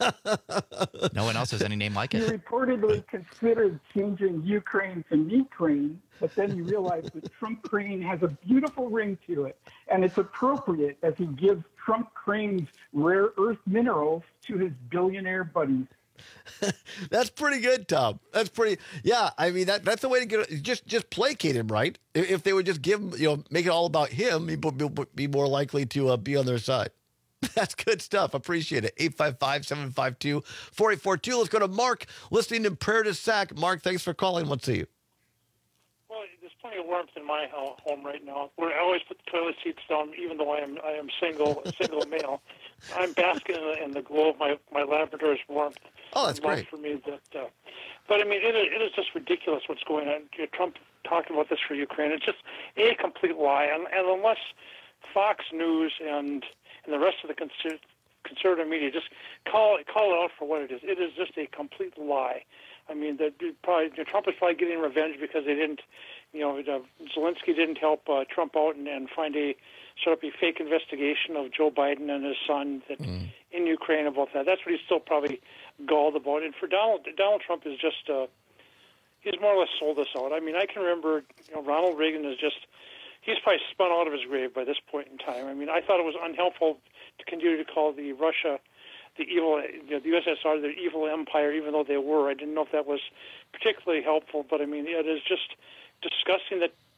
No one else has any name like He it. reportedly considered changing Ukraine to Meat Crane, but then he realized that Trump Crane has a beautiful ring to it, and it's appropriate as he gives Trump Crane's rare earth minerals to his billionaire buddies. That's pretty good, Tom. That's pretty. Yeah, I mean that that's the way to get it. Just just placate him, right? If, if they would just give him, you know, make it all about him, he'd be, be more likely to uh, be on their side. That's good stuff. Appreciate it. eight five five, seven five two, four eight four two. Let's go to Mark, listening in Prairie du Sac. Mark, thanks for calling. Let's see you. Well, there's plenty of warmth in my ho- home right now. Where I always put the toilet seats down, even though I am I am single, a single male. I'm basking in the, in the glow of my, my Labrador's warmth. Oh, that's and love great. for me. That, uh, but I mean, it is, it is just ridiculous what's going on. You know, Trump talking about this for Ukraine. It's just a complete lie. And, and unless Fox News and and the rest of the conser- conservative media just call call it out for what it is, it is just a complete lie. I mean, that probably you know, Trump is probably getting revenge because they didn't, you know, uh, Zelensky didn't help uh, Trump out and, and find a sort of a fake investigation of Joe Biden and his son that Mm. in Ukraine about that. That's what he's still probably galled about. And for Donald, Donald Trump is just, uh, he's more or less sold us out. I mean, I can remember, you know, Ronald Reagan is just, he's probably spun out of his grave by this point in time. I mean, I thought it was unhelpful to continue to call the Russia the evil, you know, the U S S R the evil empire, even though they were. I didn't know if that was particularly helpful, but I mean, it is just disgusting that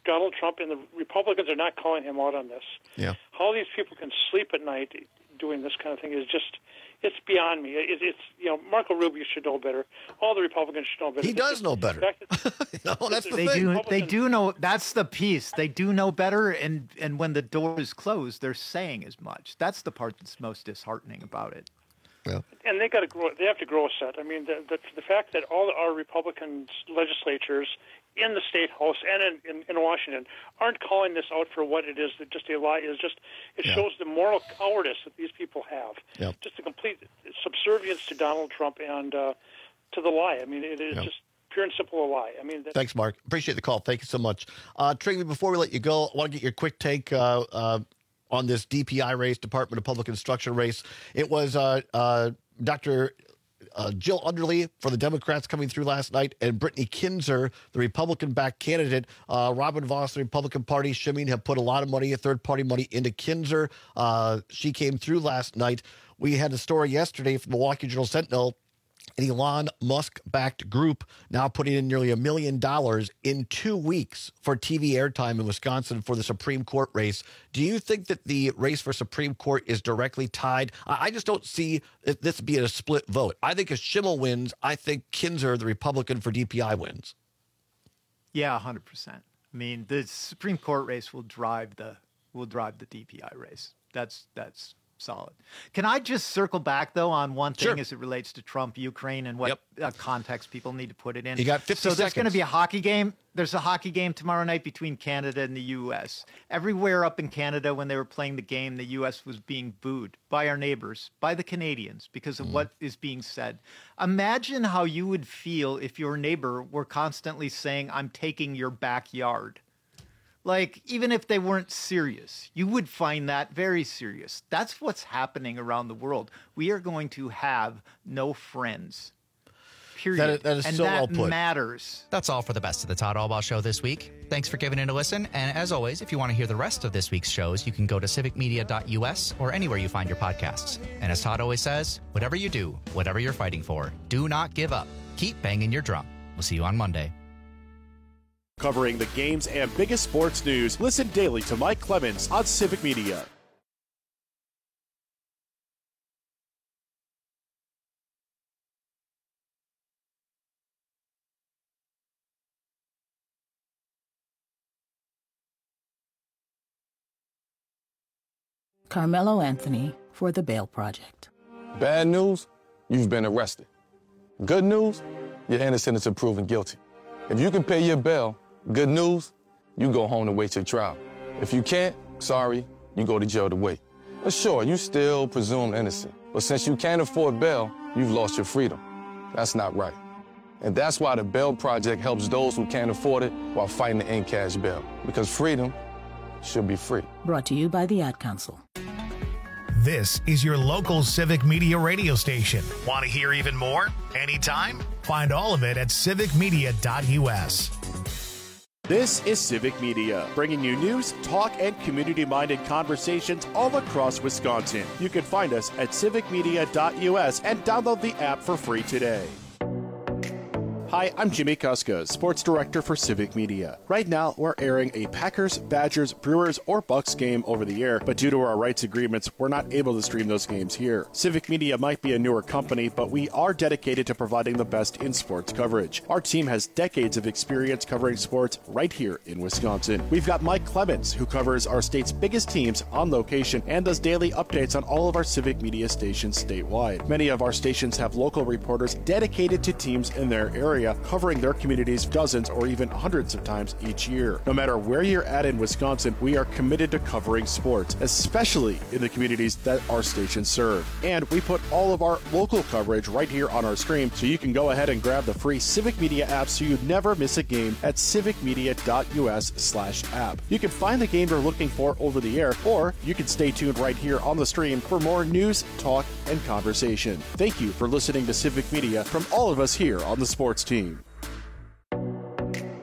Donald Trump and the Republicans are not calling him out on this. Yeah. How these people can sleep at night doing this kind of thing is just, it's beyond me. It, it's, you know, Marco Rubio should know better. All the Republicans should know better. He It's does just know better. the fact that- No, that's the they thing. do. They do know. That's the piece. They do know better, and and when the door is closed, they're saying as much. That's the part that's most disheartening about it. Yeah. And they got to grow. They have to grow a set. I mean, the, the the fact that all our Republican legislatures in the state house and in, in, in Washington aren't calling this out for what it is, that just a lie is just it Yeah. shows the moral cowardice that these people have. Yep. Just a complete subservience to Donald Trump and uh, to the lie. I mean, it is Yep. just pure and simple a lie. I mean, that, Thanks, Mark. Appreciate the call. Thank you so much. Uh, Trinity, before we let you go, I want to get your quick take uh, uh, on this D P I race, Department of Public Instruction race. It was uh, uh, Doctor Uh, Jill Underly for the Democrats coming through last night, and Brittany Kinzer, the Republican-backed candidate. Uh, Robin Voss, the Republican Party, Shimeen have put a lot of money, third-party money, into Kinzer. Uh, she came through last night. We had a story yesterday from the Milwaukee Journal-Sentinel, an Elon Musk-backed group now putting in nearly a million dollars in two weeks for T V airtime in Wisconsin for the Supreme Court race. Do you think that the race for Supreme Court is directly tied? I I just don't see it- this being a split vote. I think if Schimmel wins, I think Kinzer, the Republican for D P I, wins. Yeah, one hundred percent. I mean, the Supreme Court race will drive the will drive the D P I race. That's that's solid. Can I just circle back though on one thing Sure. as it relates to Trump, Ukraine, and what uh, context people need to put it in? You got fifty So there's going to seconds. be a hockey game. There's a hockey game tomorrow night between Canada and the U S. Everywhere up in Canada, when they were playing the game, the U S was being booed by our neighbors, by the Canadians, because of what is being said. Imagine how you would feel if your neighbor were constantly saying, "I'm taking your backyard." Like, even if they weren't serious, you would find that very serious. That's what's happening around the world. We are going to have no friends. Period. That is- that is and so that well put. matters. That's all for the Best of the Todd Albaugh Show this week. Thanks for giving it a listen. And as always, if you want to hear the rest of this week's shows, you can go to civic media dot U S or anywhere you find your podcasts. And as Todd always says, whatever you do, whatever you're fighting for, do not give up. Keep banging your drum. We'll see you on Monday. Covering the games and biggest sports news, listen daily to Mike Clemens on Civic Media. Carmelo Anthony for the Bail Project. Bad news, you've been arrested. Good news, you're innocent until proven guilty. If you can pay your bail, good news, you go home to wait your trial. If you can't, sorry, you go to jail to wait. But sure, you still presumed innocent. But since you can't afford bail, you've lost your freedom. That's not right. And that's why the Bail Project helps those who can't afford it while fighting to end cash bail. Because freedom should be free. Brought to you by the Ad Council. This is your local Civic Media radio station. Want to hear even more? Anytime? Find all of it at civic media dot U S. This is Civic Media, bringing you news, talk, and community-minded conversations all across Wisconsin. You can find us at civic media dot U S and download the app for free today. Hi, I'm Jimmy Kuska, Sports Director for Civic Media. Right now, we're airing a Packers, Badgers, Brewers, or Bucks game over the air, but due to our rights agreements, we're not able to stream those games here. Civic Media might be a newer company, but we are dedicated to providing the best in sports coverage. Our team has decades of experience covering sports right here in Wisconsin. We've got Mike Clemens, who covers our state's biggest teams on location and does daily updates on all of our Civic Media stations statewide. Many of our stations have local reporters dedicated to teams in their area, covering their communities dozens or even hundreds of times each year. No matter where you're at in Wisconsin, we are committed to covering sports, especially in the communities that our stations serve. And we put all of our local coverage right here on our stream, so you can go ahead and grab the free Civic Media app so you never miss a game at civic media dot U S slash app. You can find the game you're looking for over the air, or you can stay tuned right here on the stream for more news, talk, and conversation. Thank you for listening to Civic Media from all of us here on the sports team.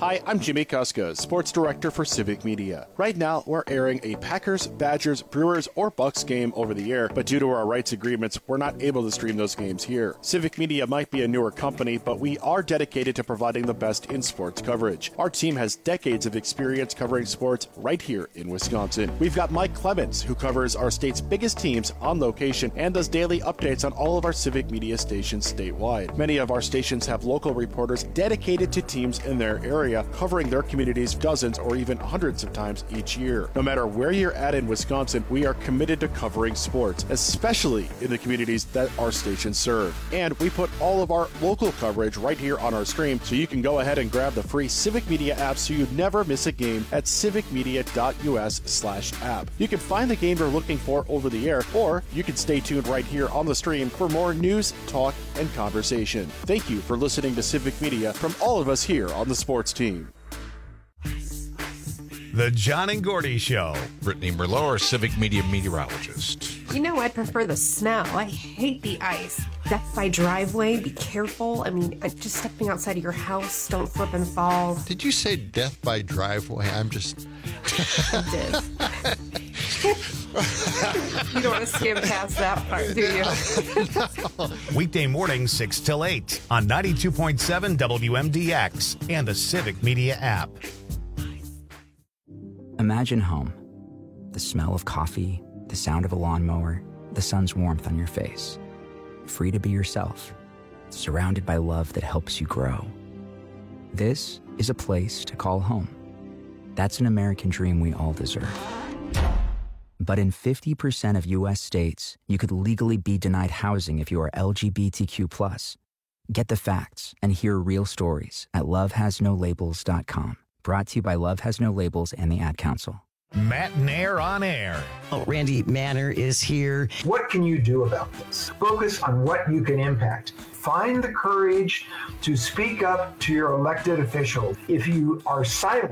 Hi, I'm Jimmy Kuska, Sports Director for Civic Media. Right now, we're airing a Packers, Badgers, Brewers, or Bucks game over the air, but due to our rights agreements, we're not able to stream those games here. Civic Media might be a newer company, but we are dedicated to providing the best in sports coverage. Our team has decades of experience covering sports right here in Wisconsin. We've got Mike Clements, who covers our state's biggest teams on location and does daily updates on all of our Civic Media stations statewide. Many of our stations have local reporters dedicated to teams in their area, covering their communities dozens or even hundreds of times each year. No matter where you're at in Wisconsin, we are committed to covering sports, especially in the communities that our stations serve. And we put all of our local coverage right here on our stream, so you can go ahead and grab the free Civic Media app so you never miss a game at civicmedia.us slash app. You can find the game you're looking for over the air, or you can stay tuned right here on the stream for more news, talk, and conversation. Thank you for listening to Civic Media from all of us here on the sports team. The John and Gordy Show. Brittany Merlot, our Civic Media meteorologist. You know, I prefer the smell. I hate the ice. Death by driveway, be careful. I mean, just stepping outside of your house, don't slip and fall. Did you say death by driveway? I'm just... I did. You don't want to skim past that part, do you? No. Weekday mornings, six till eight on ninety-two point seven W M D X and the Civic Media app. Imagine home. The smell of coffee, the sound of a lawnmower, the sun's warmth on your face. Free to be yourself, surrounded by love that helps you grow. This is a place to call home. That's an American dream we all deserve. But in fifty percent of U S states, you could legally be denied housing if you are L G B T Q plus. Get the facts and hear real stories at love has no labels dot com. Brought to you by Love Has No Labels and the Ad Council. Matt Nair on air. Oh, Randy Manner is here. What can you do about this? Focus on what you can impact. Find the courage to speak up to your elected officials. If you are silent,